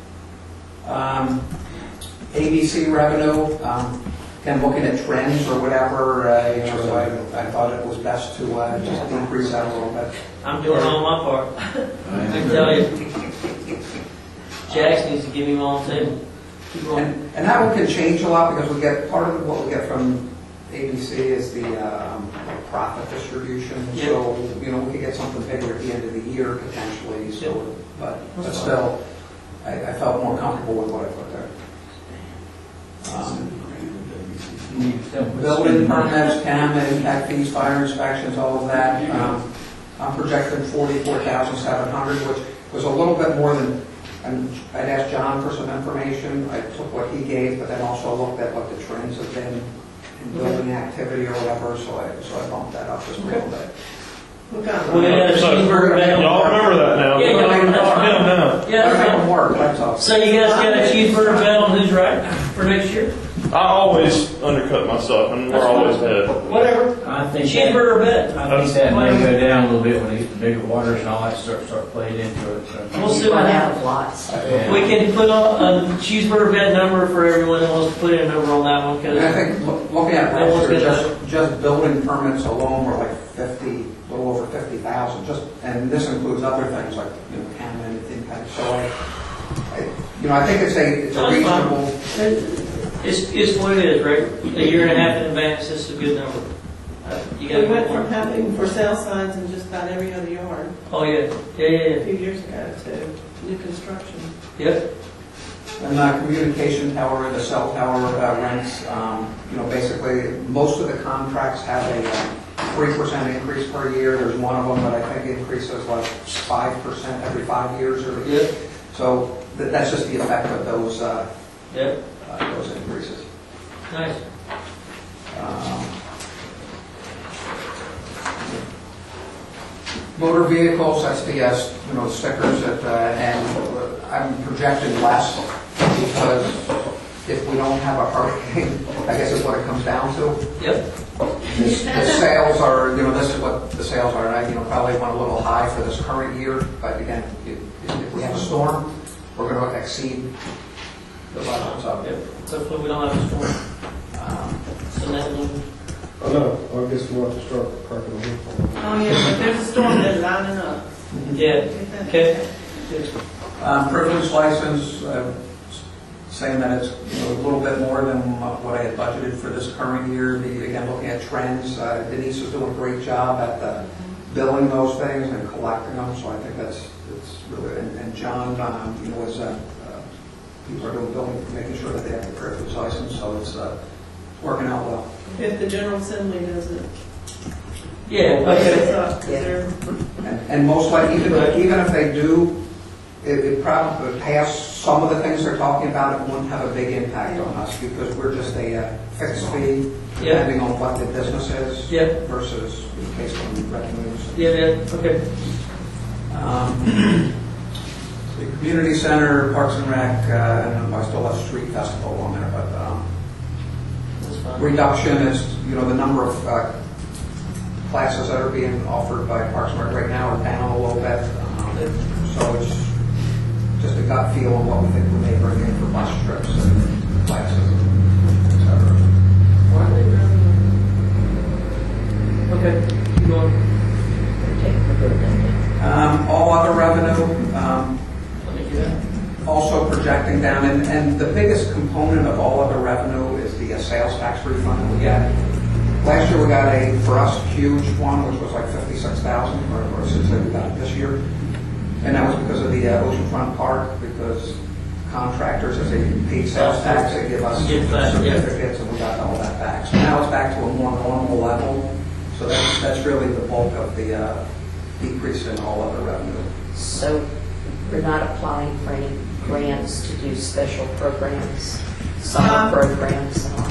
Um, A B C revenue, um, again, looking at trends or whatever, uh, you know, so I, I thought it was best to uh, just decrease that a little bit. I'm doing all my part. I can tell you. Jax needs to give him all too. Keep going. And, and that one can change a lot because we get, part of what we get from A B C is the um, like profit distribution. Yeah. So, you know, we could get something bigger at the end of the year potentially, so, but, but That's still, I, I felt more comfortable with what I put there. Um, Building permits, C A M, impact fees, fire inspections, all of that. Um, I'm projecting forty-four thousand seven hundred, which was a little bit more than, and I'd asked John for some information. I took what he gave, but then also looked at what the trends have been in building activity or whatever, so I, so I bumped that up just a little bit. What kind of- Well, yeah, the So, cheeseburger bell. y'all remember that now. Yeah, Don't yeah, even that's talk right. him now. Yeah, Better that's make right. them work, that's all. So you guys got a cheeseburger bell and who's right for next year? I always undercut myself, and we're always ahead. Whatever. I think that, Cheeseburger bet. I think that may go down a little bit when the the bigger waters and all that start, start playing into it. so. We'll see You what run out happens. of lots. Yeah. We can put a, a cheeseburger bet number for everyone that wants to put in a number on that one, And I because think, loo- looking at That one's last year, gonna- just, just building permits alone were like fifty, a little over fifty thousand, just, and this includes other things like, you know, contaminant impact, so I, I, you know, I think it's a, it's a That's fine. reasonable, it's, it's what it is, right? A year and a half in advance, this is a good number. Uh, You We gotta went go from for it. having for sale signs in just about every other yard Oh, yeah, yeah, yeah, a yeah. few years ago to new construction. Yep, and the communication tower, the cell tower uh, rents, um, you know, basically, most of the contracts have a three percent increase per year, there's one of them that I think increases like five percent every five years or, yep, so th- that's just the effect of those, uh, yep, uh, those increases. nice. Um, Motor vehicles, that's the, uh, you know, stickers that, uh, and I'm projecting less because if we don't have a hurricane, I guess is what it comes down to. Yep, This- The sales are, you know, this is what the sales are, and I, you know, probably went a little high for this current year, but again, if if we have a storm, we're going to exceed the budget, so. yep. Hopefully we don't have a storm. um, So that will, I know, I guess we'll have to start cracking the whip. Oh, yeah, if there's a storm, they're lining up. yeah, okay. Um, Privilege license, uh, saying that it's, you know, a little bit more than what I had budgeted for this current year. The- Again, looking at trends, uh, Denise is doing a great job at uh, billing those things and collecting them, so I think that's, it's really, and and John, um, you know, is, uh, uh, people are doing billing, making sure that they have the privilege license, so it's uh, working out well. If the General Assembly doesn't. Yeah, It's okay. up, 'cause they're- And, and most likely, even, even if they do, it, it probably would pass some of the things they're talking about, it wouldn't have a big impact on us because we're just a uh, fixed fee, Yeah. depending on what the business is Yeah. versus in case of revenues. Yeah, yeah, okay. Um, The community center, Parks and Rec, uh, and I still have Street Festival on there, but, um, That's fine. reduction is, you know, the number of uh, classes that are being offered by Parks and Rec right now are down a little bit. Um, So it's just a gut feel on what we think we may bring in for bus trips and classes, et cetera. Why are they running? Okay, keep going. Um, All other revenue, um, Let me do that. also projecting down, and, and the biggest component of all other revenue is the uh, sales tax refund that we get. Last year we got a, for us, huge one, which was like fifty-six thousand, or, or since we got it this year. And that was because of the uh, Oceanfront Park, because contractors, as they paid sales tax, they give us You get that, yeah. certificates, and we got all that back. So now it's back to a more normal level, so that's, that's really the bulk of the uh, decrease in all other revenue. So we're not applying for any grants to do special programs, summer Um, programs and all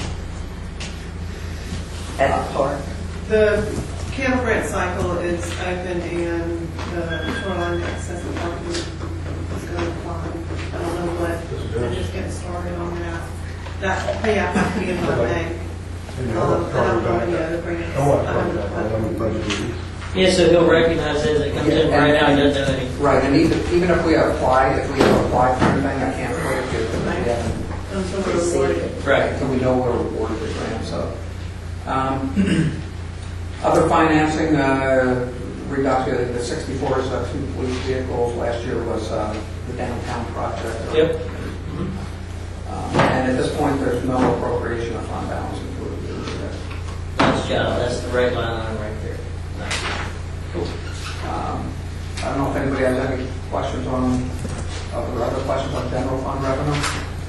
at the park? The cattle grant cycle is open and the shoreline access and parking is going to apply. I don't know what, they're just getting started on that. That payout has to be in my bank. And Um, I'll and I call don't you know back. any other grants. I want to I call haven't you back, I applied. want to budget. Yeah, so he'll recognize it as it comes in. Yeah, Right now, he and- doesn't know any. Right, and even, even if we apply, if we have applied for anything, I can't put it to, we haven't, Until we're awarded. Right. until we know we're awarded the grant, so. Um, Other financing, uh, reduction, the sixty-four is uh, two police vehicles, last year was uh, the downtown project. Yep. Um, And at this point, there's no appropriation of fund balance included. That's John, that's the red line item right there. Nice. Cool. Um, I don't know if anybody has any questions on, other other questions on general fund revenue?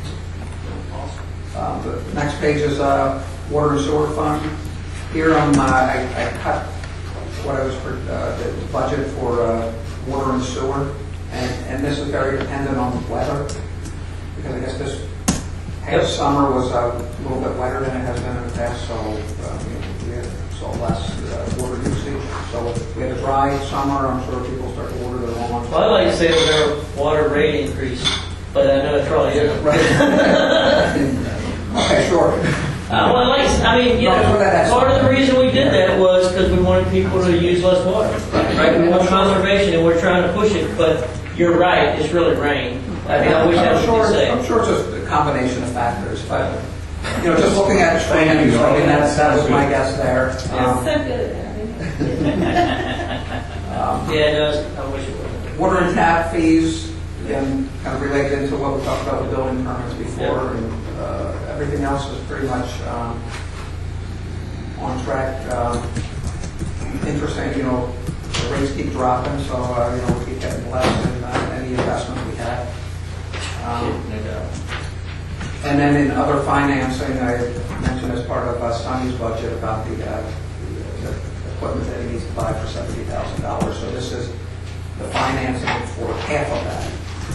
Um, The next page is uh, water and sewer fund. Here I'm, uh, I I cut what I was, for, uh, the budget for uh, water and sewer, and and this is very dependent on the weather, because I guess this past summer was uh, a little bit wetter than it has been in the past, so uh, we we had so less uh, water usage. So if we had a dry summer, I'm sure people start to water their lawns. Well, I'd like to say it was our water rate increase, but I know it probably isn't. Right. Okay, sure. Uh, well, like, I mean, you No, know, for that, part of the reason we did that was because we wanted people to use less water, right? We want conservation, and we're trying to push it, but you're right, it's really rain. I mean, I wish I I'm was sure, to say. I'm sure it's just a combination of factors, but, you know, just looking at trends, I mean, that's, that was my guess there. Um, So good. um, Yeah, it does, I wish it would. Water and tap fees, again, kind of related into what we talked about with building permits before, and uh, everything else is pretty much um, on track. Um, Interesting, you know, the rates keep dropping, so, uh, you know, we keep getting less than uh, any investment we have. Um, And then in other financing, I mentioned as part of uh, Sonny's budget about the, uh, the the equipment that he needs to buy for seventy thousand dollars. So this is the financing for half of that.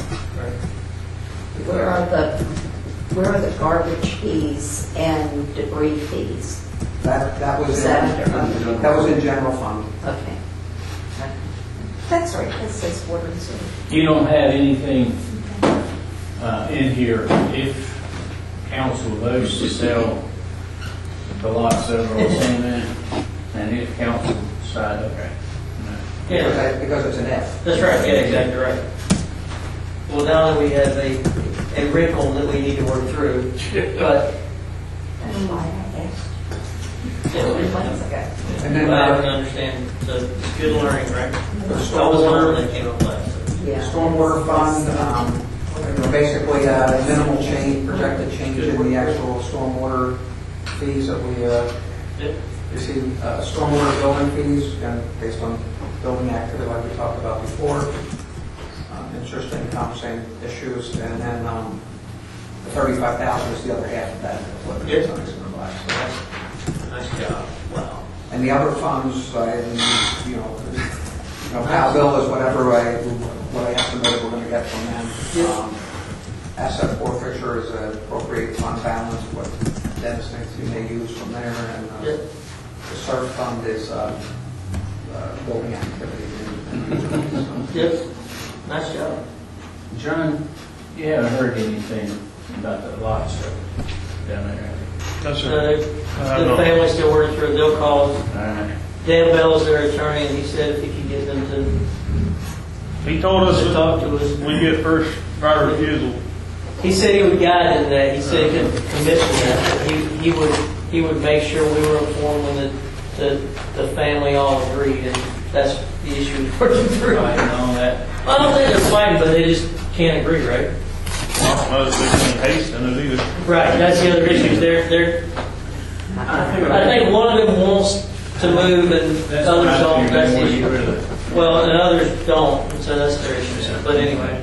Where are the, where are the garbage fees and debris fees? That, that was Is in, that under- that was in general fund. Okay. That's right, it says water and sewer. You don't have anything uh, in here if council votes to sell the lots over on Sandman, and if council decide, okay. Because Yeah, that- Because it's an F. that's right, yeah, exactly right. Well, now that we have a, a wrinkle that we need to work through, but, That's why I asked yeah, three months ago. And then I don't uh, understand, so it's good learning, right? the That was one stormwater, that came up last. Yeah. stormwater fund, um, you know, basically uh, minimal change, projected change in the actual stormwater fees that we uh, Yep. receive. Uh, stormwater building fees, again, based on building activity like we talked about before. Um, Interest income, same issues, and then um, the thirty-five thousand is the other half of that. What the Yep. Sonny's gonna buy. So that's- Nice job, wow. And the other funds, I, you know, you know, Cal bill is whatever I, what I estimated we're gonna get from them. Um, Asset forfeiture is an appropriate fund balance, what Dennis thinks he may use from there, and uh, Yep. the SERF fund is uh, uh, building activity. and- and user fees. Yep, nice job. John, you haven't heard anything about the lot stuff down there? That's Uh, it. The family's still working through it, they'll call. All right. Dan Bell's their attorney, and he said if he could get them to, He told us to that talk to us. we get first right of refusal. He said he would guide in that, he said he could commit to that, but he, he would, he would make sure we were informed when the, the, the family all agreed, and that's the issue we're working through. Right, and all that. I don't think they're fighting, but they just can't agree, right? I don't know if there's any haste in it either. Right, that's the other issue, they're, they're, I think one of them wants to move and That's others what don't, I that's the figured, issue. really. Well, and others don't, and so that's their issue, but anyway.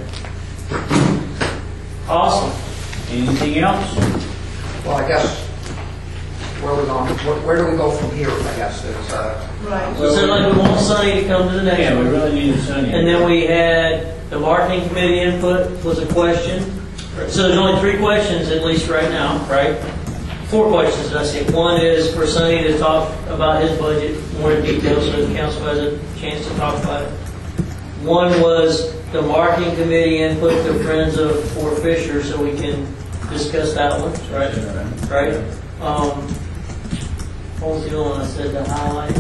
Awesome. Anything else? Well, I guess, where we going, where, where do we go from here, I guess, is, uh, Right. So it sounded like we want Sonny to come to the next Yeah, we one. really need to send you. And then we had the marketing committee input was a question. So there's only three questions at least right now, right? Four questions, I see. One is for Sonny to talk about his budget more in detail so the council has a chance to talk about it. One was the marketing committee input to Friends of Fort Fisher so we can discuss that one, right? Right? Um, what was the other one I said to highlight?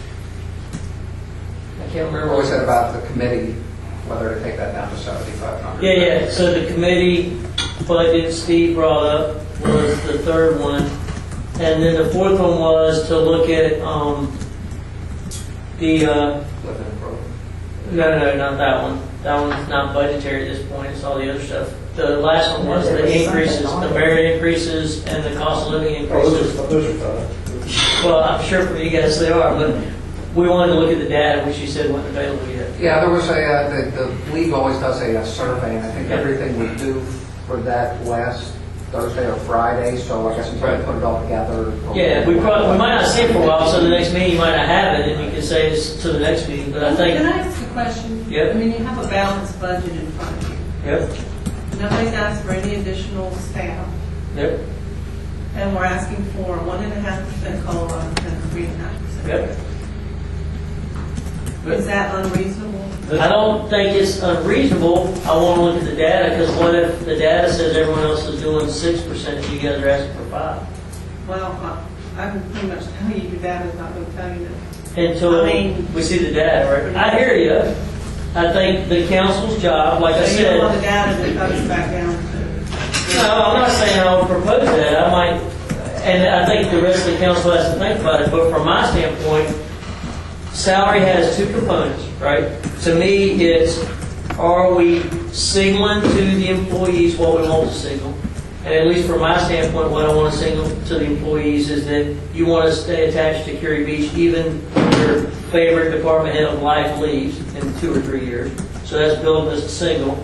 I can't remember. what we said about the committee, whether to take that down to seventy-five hundred. Yeah, yeah, so the committee budget Steve brought up was the third one. And then the fourth one was to look at, um, the, uh, no, no, not that one. That one's not budgetary at this point, it's all the other stuff. The last one was the increases, the merit increases and the cost of living Oh, those increases. are, those are fine. Well, I'm sure for you guys they are, but we wanted to look at the data, which you said wasn't available yet. Yeah, there was a, uh, the, the league always does a, uh survey, and I think Yeah. everything we do for that last Thursday or Friday, so I guess we try to put it all together. Yeah, we probably, we might not see it for a while, so the next meeting you might not have it, and you can say it's to the next meeting, but I think. Can I ask a question? Yep. I mean, you have a balanced budget in front of you. Yep, Nobody's asked for any additional staff, yep, and we're asking for one and a half percent COLA and three and a half percent. yep. Is that unreasonable? I don't think it's unreasonable. I want to look at the data, because what if the data says everyone else is doing six percent and you guys are asking for five? Well, I I can pretty much tell you your dad is not going to tell you that. Until I mean- we see the data, right? I hear you. I think the council's job, like I So you don't want said, the data to cut us back down. no, I'm not saying I would propose that. I might, and I think the rest of the council has to think about it. But from my standpoint, salary has two components, right? To me, it's are we signaling to the employees what we want to signal? And at least from my standpoint, what I want to signal to the employees is that you want to stay attached to Curie Beach even when your favorite department head of life leaves in two or three years. So that's built as a signal.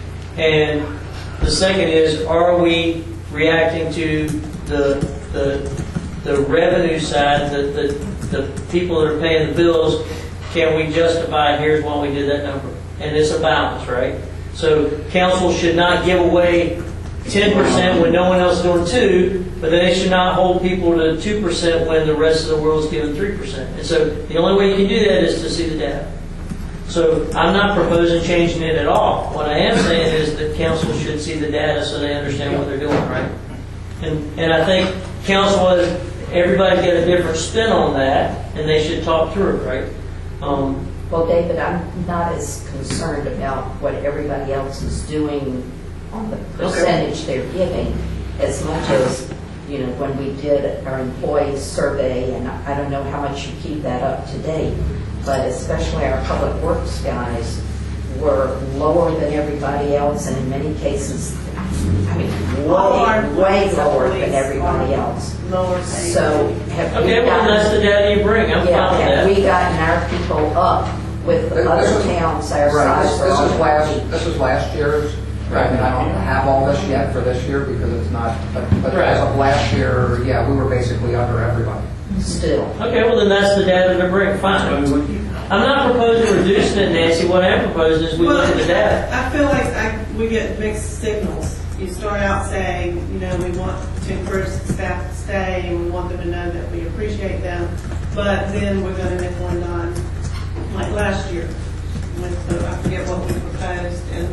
And the second is, are we reacting to the the, the revenue side, the, the, the people that are paying the bills? Can we justify, here's why we did that number? And it's a balance, right? So council should not give away ten percent when no one else is doing two, but then they should not hold people to two percent when the rest of the world is giving three percent. And so the only way you can do that is to see the data. So I'm not proposing changing it at all. What I am saying is that council should see the data so they understand what they're doing, right? And and I think council has, everybody's got a different spin on that, and they should talk through it, right? Um, Well, David, I'm not as concerned about what everybody else is doing on the percentage they're giving as much as, you know, when we did our employee survey, and I don't know how much you keep that up to date, but especially our public works guys were lower than everybody else, and in many cases, I mean, All our way, way employees lower are than everybody are else. Lower paid. So have we okay, well, that's the gotten, data you bring. I'm yeah, fine with have that. we gotten our people up with This- other this is- towns our Right, size? this for this all is the last, money? this is last year's, right, and I don't have all this yet for this year because it's not, but, but as of last year, yeah, we were basically under everybody. Still. Okay, well then that's the data to bring. Fine. I'm not proposing reducing it, Nancy. What I am proposing is we Well, look at the data. I feel like I, we get mixed signals. You start out saying, you know, we want to encourage the staff to stay, and we want them to know that we appreciate them, but then we're going to nickel and dime, like last year, with the, I forget what we proposed, and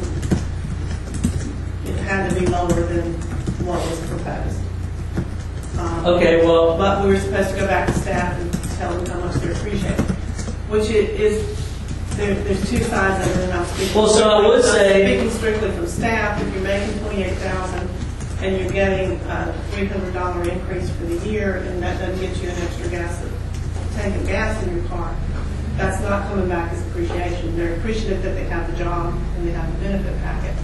it had to be lower than what was proposed. Um, Okay, well, But we were supposed to go back to staff and tell them how much they appreciate it, which it is, there, there's two sides of it, and I'm speaking. Well, so I would strictly- say- I'm speaking strictly from staff, if you're making twenty-eight thousand and you're getting a three hundred dollar increase for the year, and that doesn't get you an extra gas, tank of gas in your car, that's not coming back as appreciation. They're appreciative that they have the job and they have the benefit packet.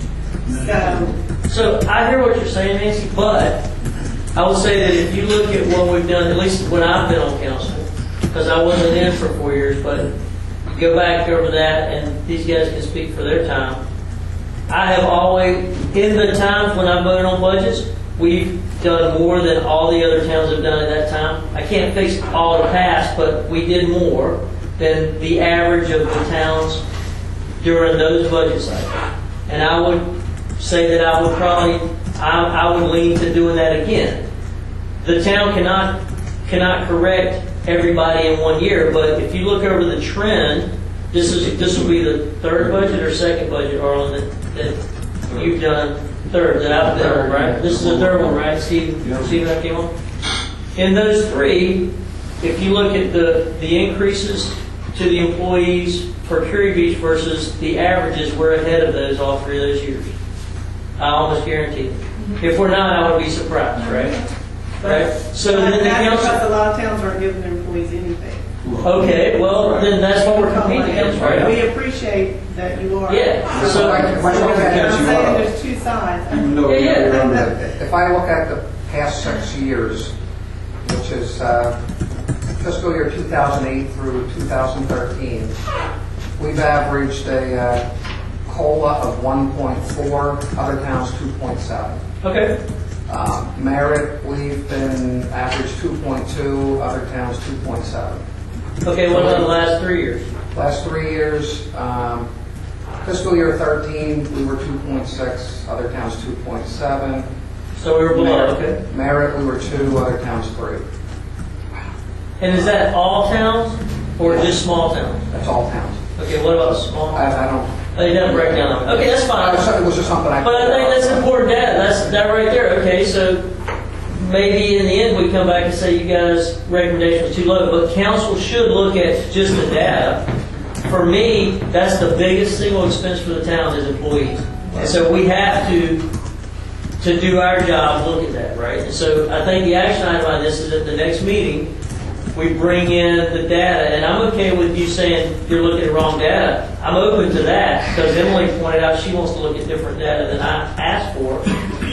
So, so I hear what you're saying, Nancy, but I will say that if you look at what we've done, at least when I've been on council, because I wasn't in for four years, but you go back over that, and these guys can speak for their time. I have always, in the times when I voted on budgets, we've done more than all the other towns have done at that time. I can't fix all the past, but we did more than the average of the towns during those budget cycles. And I would say that I would probably, I, I would lean to doing that again. The town cannot cannot correct everybody in one year, but if you look over the trend, this is this will be the third budget or second budget, Arlen, that, that you've done. Third that I've done, right? This is the third one, right? Steve, Steve, that came on. In those three, if you look at the the increases to the employees for Curie Beach versus the averages, we're ahead of those all three of those years. I almost guarantee it. If we're not, I would be surprised, right? Right? So then the that's because council. a lot of towns aren't giving their employees anything. Okay, well then that's what we're competing against, right? We appreciate that you are. Yeah. So So if I look I'm at saying there's two sides. Even though Yeah, you yeah. remember If I look at the past six years, which is uh, fiscal year two thousand eight through two thousand thirteen, we've averaged a uh, COLA of one point four, other towns two point seven. okay. Um, merit, we've been average two point two, other towns two point seven. Okay, what about the last three years? Last three years, um, fiscal year thirteen, we were two point six, other towns two point seven. So we were below, okay. Merit, we were two, other towns three. And is that all towns or just small towns? That's all towns. Okay, what about small? I, I don't. Oh, you didn't break down. Okay, that's I was- fine. It was just something I. But I think that's important data. That's that right there. Okay, so maybe in the end, we come back and say, you guys' recommendation was too low, but council should look at just the data. For me, that's the biggest single expense for the town is employees. And so we have to, to do our job, look at that, right? And so I think the action item on this is at the next meeting, we bring in the data, and I'm okay with you saying you're looking at wrong data. I'm open to that, because Emily pointed out she wants to look at different data than I asked for.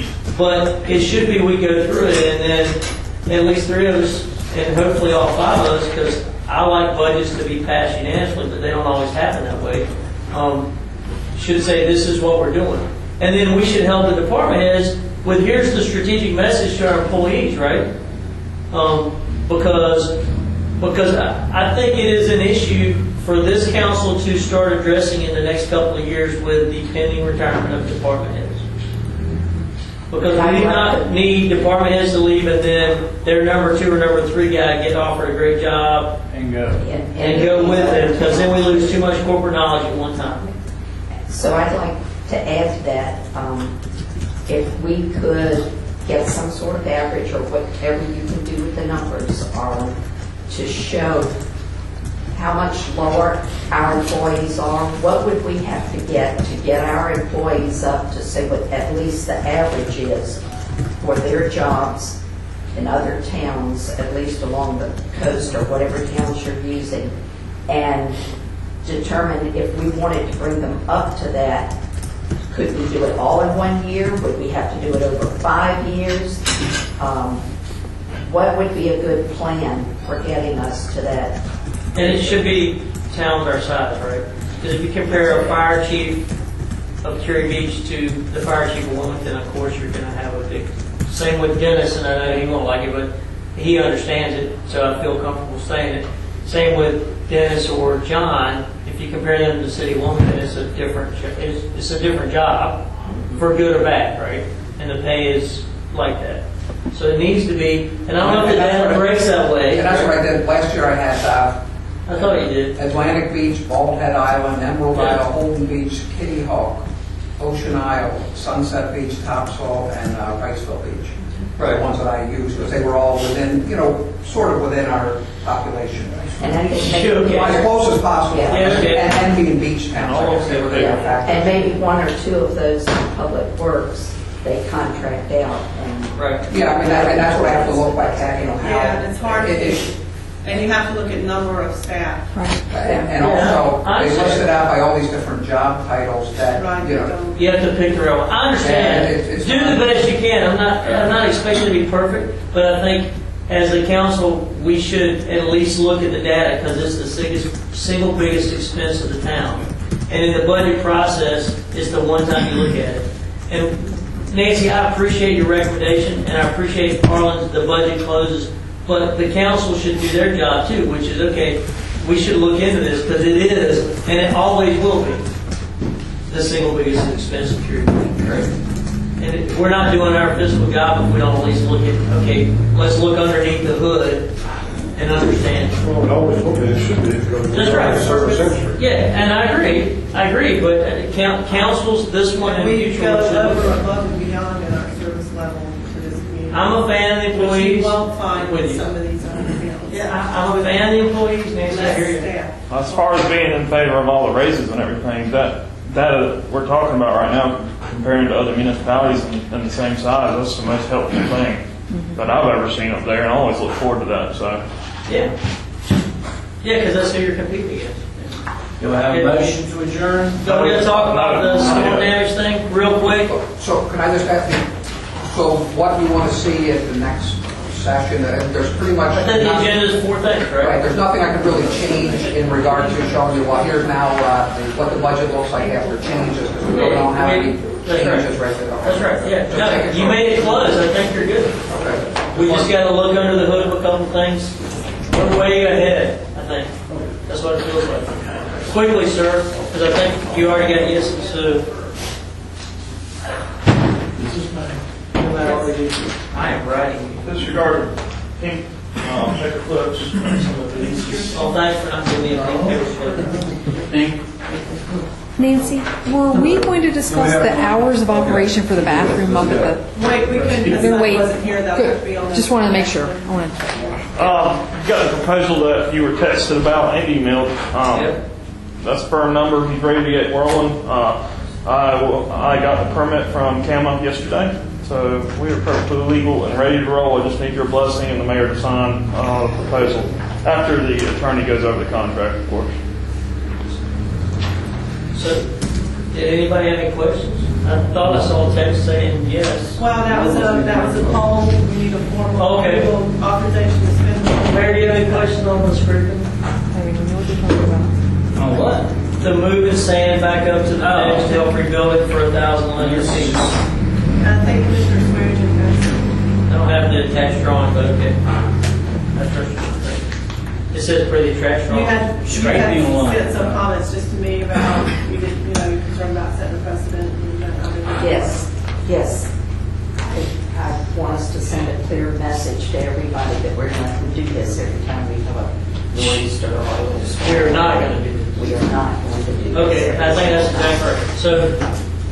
But it should be we go through it, and then at least three of us, and hopefully all five of us, because I like budgets to be passed unanimously, but they don't always happen that way, um, should say this is what we're doing. And then we should help the department heads with here's the strategic message to our employees, right? Um, because because I, I think it is an issue for this council to start addressing in the next couple of years with the pending retirement of department heads. Because we do not need department heads to leave and then their number two or number three guy get offered a great job And go. And- and go with them, because then we lose too much corporate knowledge at one time. So I'd like to add to that, um, if we could get some sort of average or whatever you can do with the numbers, Arlen, to show how much lower our employees are, what would we have to get to get our employees up to say what at least the average is for their jobs in other towns, at least along the coast or whatever towns you're using, and determine if we wanted to bring them up to that. Could we do it all in one year? Would we have to do it over five years? Um, what would be a good plan for getting us to that? And it should be towns our size, right? Because if you compare a fire chief of Cherry Beach to the fire chief of Wilmington, of course you're going to have a big. Same with Dennis, and I know he won't like it, but he understands it, so I feel comfortable saying it. Same with Dennis or John. If you compare them to the city of Wilmington, it's a different. It's, it's a different job, for good or bad, right? And the pay is like that. So it needs to be. And I don't know if the data breaks that way. And that's what I did. Last year I had uh, I thought you did. Atlantic Beach, Bald Head Island, Emerald Isle, Holden Beach, Kitty Hawk, Ocean Isle, Sunset Beach, Topsail, and uh, Riceville Beach. Right. The ones that I used, because they were all within, you know, sort of within our population. And I think maybe Sure, okay. As close as possible. Yeah. Yeah, okay. And, and being beach towns, I guess they were there. and maybe one or two of those in Public Works, they contract out. And Right. Yeah, I mean, that, and that's what I have to look like at, you know, how. Yeah, and it's hard. It is. And you have to look at number of staff. And, and Yeah, also, I they understand. listed out by all these different job titles that, Right. you know. don't- You have to pick the right one. I understand. Yeah, it's- it's Do fine. the best you can. I'm not. I'm not expecting to be perfect, but I think as a council, we should at least look at the data because it's the biggest, single biggest expense of the town. And in the budget process, it's the one time you look at it. And Nancy, I appreciate your recommendation, and I appreciate Arlen's. The budget closes, but the council should do their job too, which is okay. We should look into this because it is, and it always will be, the single biggest expense of your right? And it, we're not doing our fiscal job if we don't at least look at, okay, let's look underneath the hood and understand. Well, it always look, it should be, because That's we're right. in the service industry. Yeah, and I agree, I agree, but uh, coun- councils, this one and We future go ones should over look at. above and beyond in our service level to this community. I'm a fan of the Which you employees. won't find with with you. some of these other towns. Yeah, I- I'm a fan of the employees, Nancy, I hear Less you. staff. As far as being in favor of all the raises and everything, that data we're talking about right now, comparing to other municipalities in, in the same size, that's the most helpful thing that I've ever seen up there, and I always look forward to that. So, Yeah. Yeah, because that's who you're competing against. Do I have a motion to adjourn? So we're going to talk about the storm damage thing real quick. So can I just ask you, so what you want to see at the next session? Uh, There's pretty much. I think the agenda is four things, Right, right? there's nothing I can really change in regard to showing you, well, here's now uh, the- what the budget looks like after changes, because we really don't have any That's right. changes right there. That's right, yeah. Just No, making you sure. made it close, I think you're good. Okay. We just got to look under the hood of a couple things. We're way ahead, I think. That's what it feels like. Quickly, sir, because I think you already got yeses, so. No matter what we do, I am writing. disregard pink um, paper clips, some of these. Oh, thanks for not giving me a pink paper slip. Think? Nancy, were we going to discuss the hours of operation for the bathroom up at the? Wait, we couldn't, because Then I wait. wasn't here, that would be on Good. the. Just wanted to make sure. I wanted. Um, got a proposal that you were texted about and emailed. Um, Yep. That's a firm number. He's ready to get rolling. Uh, I, will, I got the permit from CAMA yesterday, so we are perfectly legal and ready to roll. I just need your blessing and the mayor to sign uh, the proposal after the attorney goes over the contract, of course. So, did anybody have any questions? I thought I saw a text saying yes. Well, that was a, that was a poll, we need a formal Okay. approval, authorization to spend. Mayor, do you have any questions on the script? I don't even know what you're talking about. On what? The moving sand back up to the Oh. edge, they'll rebuild it for a thousand linear feet. I think Commissioner Swearinger has. I don't have the attached drawing, but okay. That's right. It says for the attached You drawing. had, you Straightening the had line. sent some comments just to me about, you did, you know, you're concerned about setting a precedent. and that other- Yes, yes. I, I want us to send a clear message to everybody that we're not going to do this every time we have a nor'easter or a little storm. We're not going to do this. We are not going to do this. Okay, I think that's exactly right. So,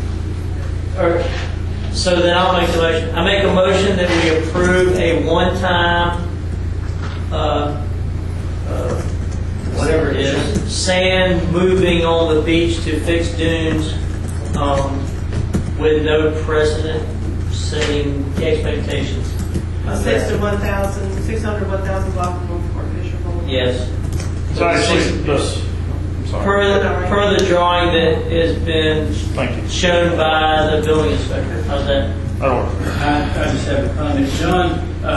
or, so then I'll make the motion. I make a motion that we approve a one-time, uh, uh, whatever it is, sand moving on the beach to fix dunes, um, with no precedent setting expectations. A six to one thousand, six hundred, one thousand block of Fort Fisher Boulevard. Yes. So actually, this, I'm sorry. Per the, per the drawing that has been Thank you. shown by the building inspector. How's that? That'll work. I, I just have a comment. John,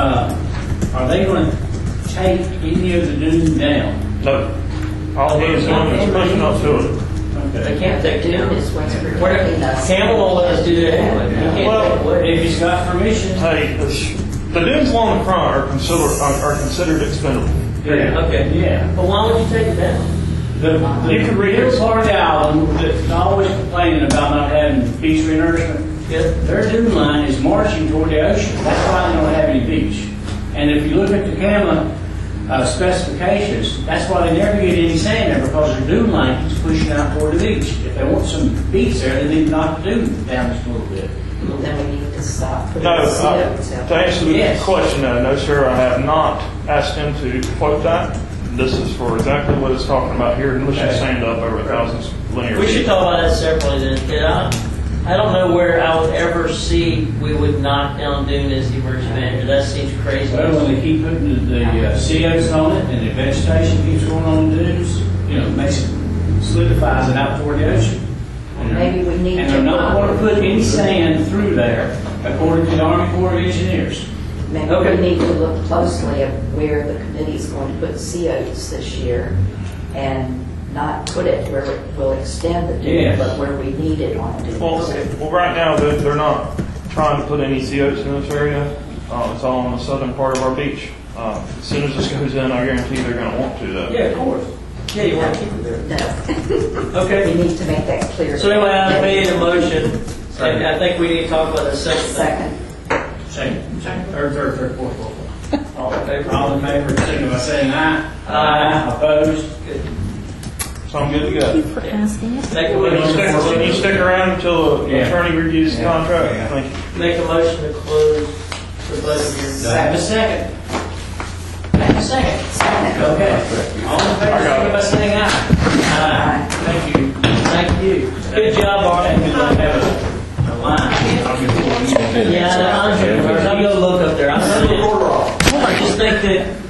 uh, are they going to take any of the dunes down? No. All he is doing is pushing up to it. They can't take it down. This one's Where, protecting us. Campbell will let us do that anyway. You can't Well, take it away. If he's got permission. Hey, the dunes along the front are considered are, are considered expendable. Yeah. Okay. Yeah. But why would you take it down? The, the You can read it. middle part of the island that's always complaining about not having beach renourishment, Yeah. their dune line is marching toward the ocean. That's why they don't have any beach. And if you look at the CAMA uh, specifications, that's why they never get any sand there, because their dune line keeps pushing out toward the beach. If they want some beach there, they need to knock the dune down just a little bit. Well, then we need to stop putting No, the uh, C Os out. to answer the Yes. question, uh, no, sir, I have not asked him to quote that. This is for exactly what it's talking about here, and pushing Okay. sand up over a thousand linear We feet. should talk about that separately then. Yeah, I, I don't know where I would ever see we would knock down dune as the emergency manager. That seems crazy. Well, when they keep putting the, the uh, C Os on it and the vegetation keeps going on the dunes, you know, makes it, solidifies it out toward the ocean. And they're- Maybe we need And to- they're not going to put any sand through there, according to the Army Corps of Engineers. Maybe Okay. we need to look closely at where the committee's going to put C Os this year and not put it where it will extend the dune, Yes. but where we need it on dunes. Well, well, right now, they're, they're not trying to put any C Os in this area. Uh, it's all on the southern part of our beach. Uh, as soon as this goes in, I guarantee they're going to want to, though. Yeah, of course. Yeah, you want to keep it there. No. Okay. We need to make that clear. So anyway, I made a motion, and I think we need to talk about the second thing. Second. Second, second, third, third, third, fourth, fourth, fourth. All in favor? All in favor, signify by saying aye. Aye. Opposed? Good. So I'm good to go. For asking. Make a Can you motion, stick, can you stick around until the Yeah. attorney reviews the Yeah. contract? Yeah. Thank you. make a motion to close the budget hearing. Do I have a second? I have a second. Second. Okay. All in favor, I got signify it. by saying aye. Aye. Thank you. Thank you. Good job, Art. And we don't have a, a line. I'll give you one. Yeah, I'm, I'm gonna look up there. I'm, I just think that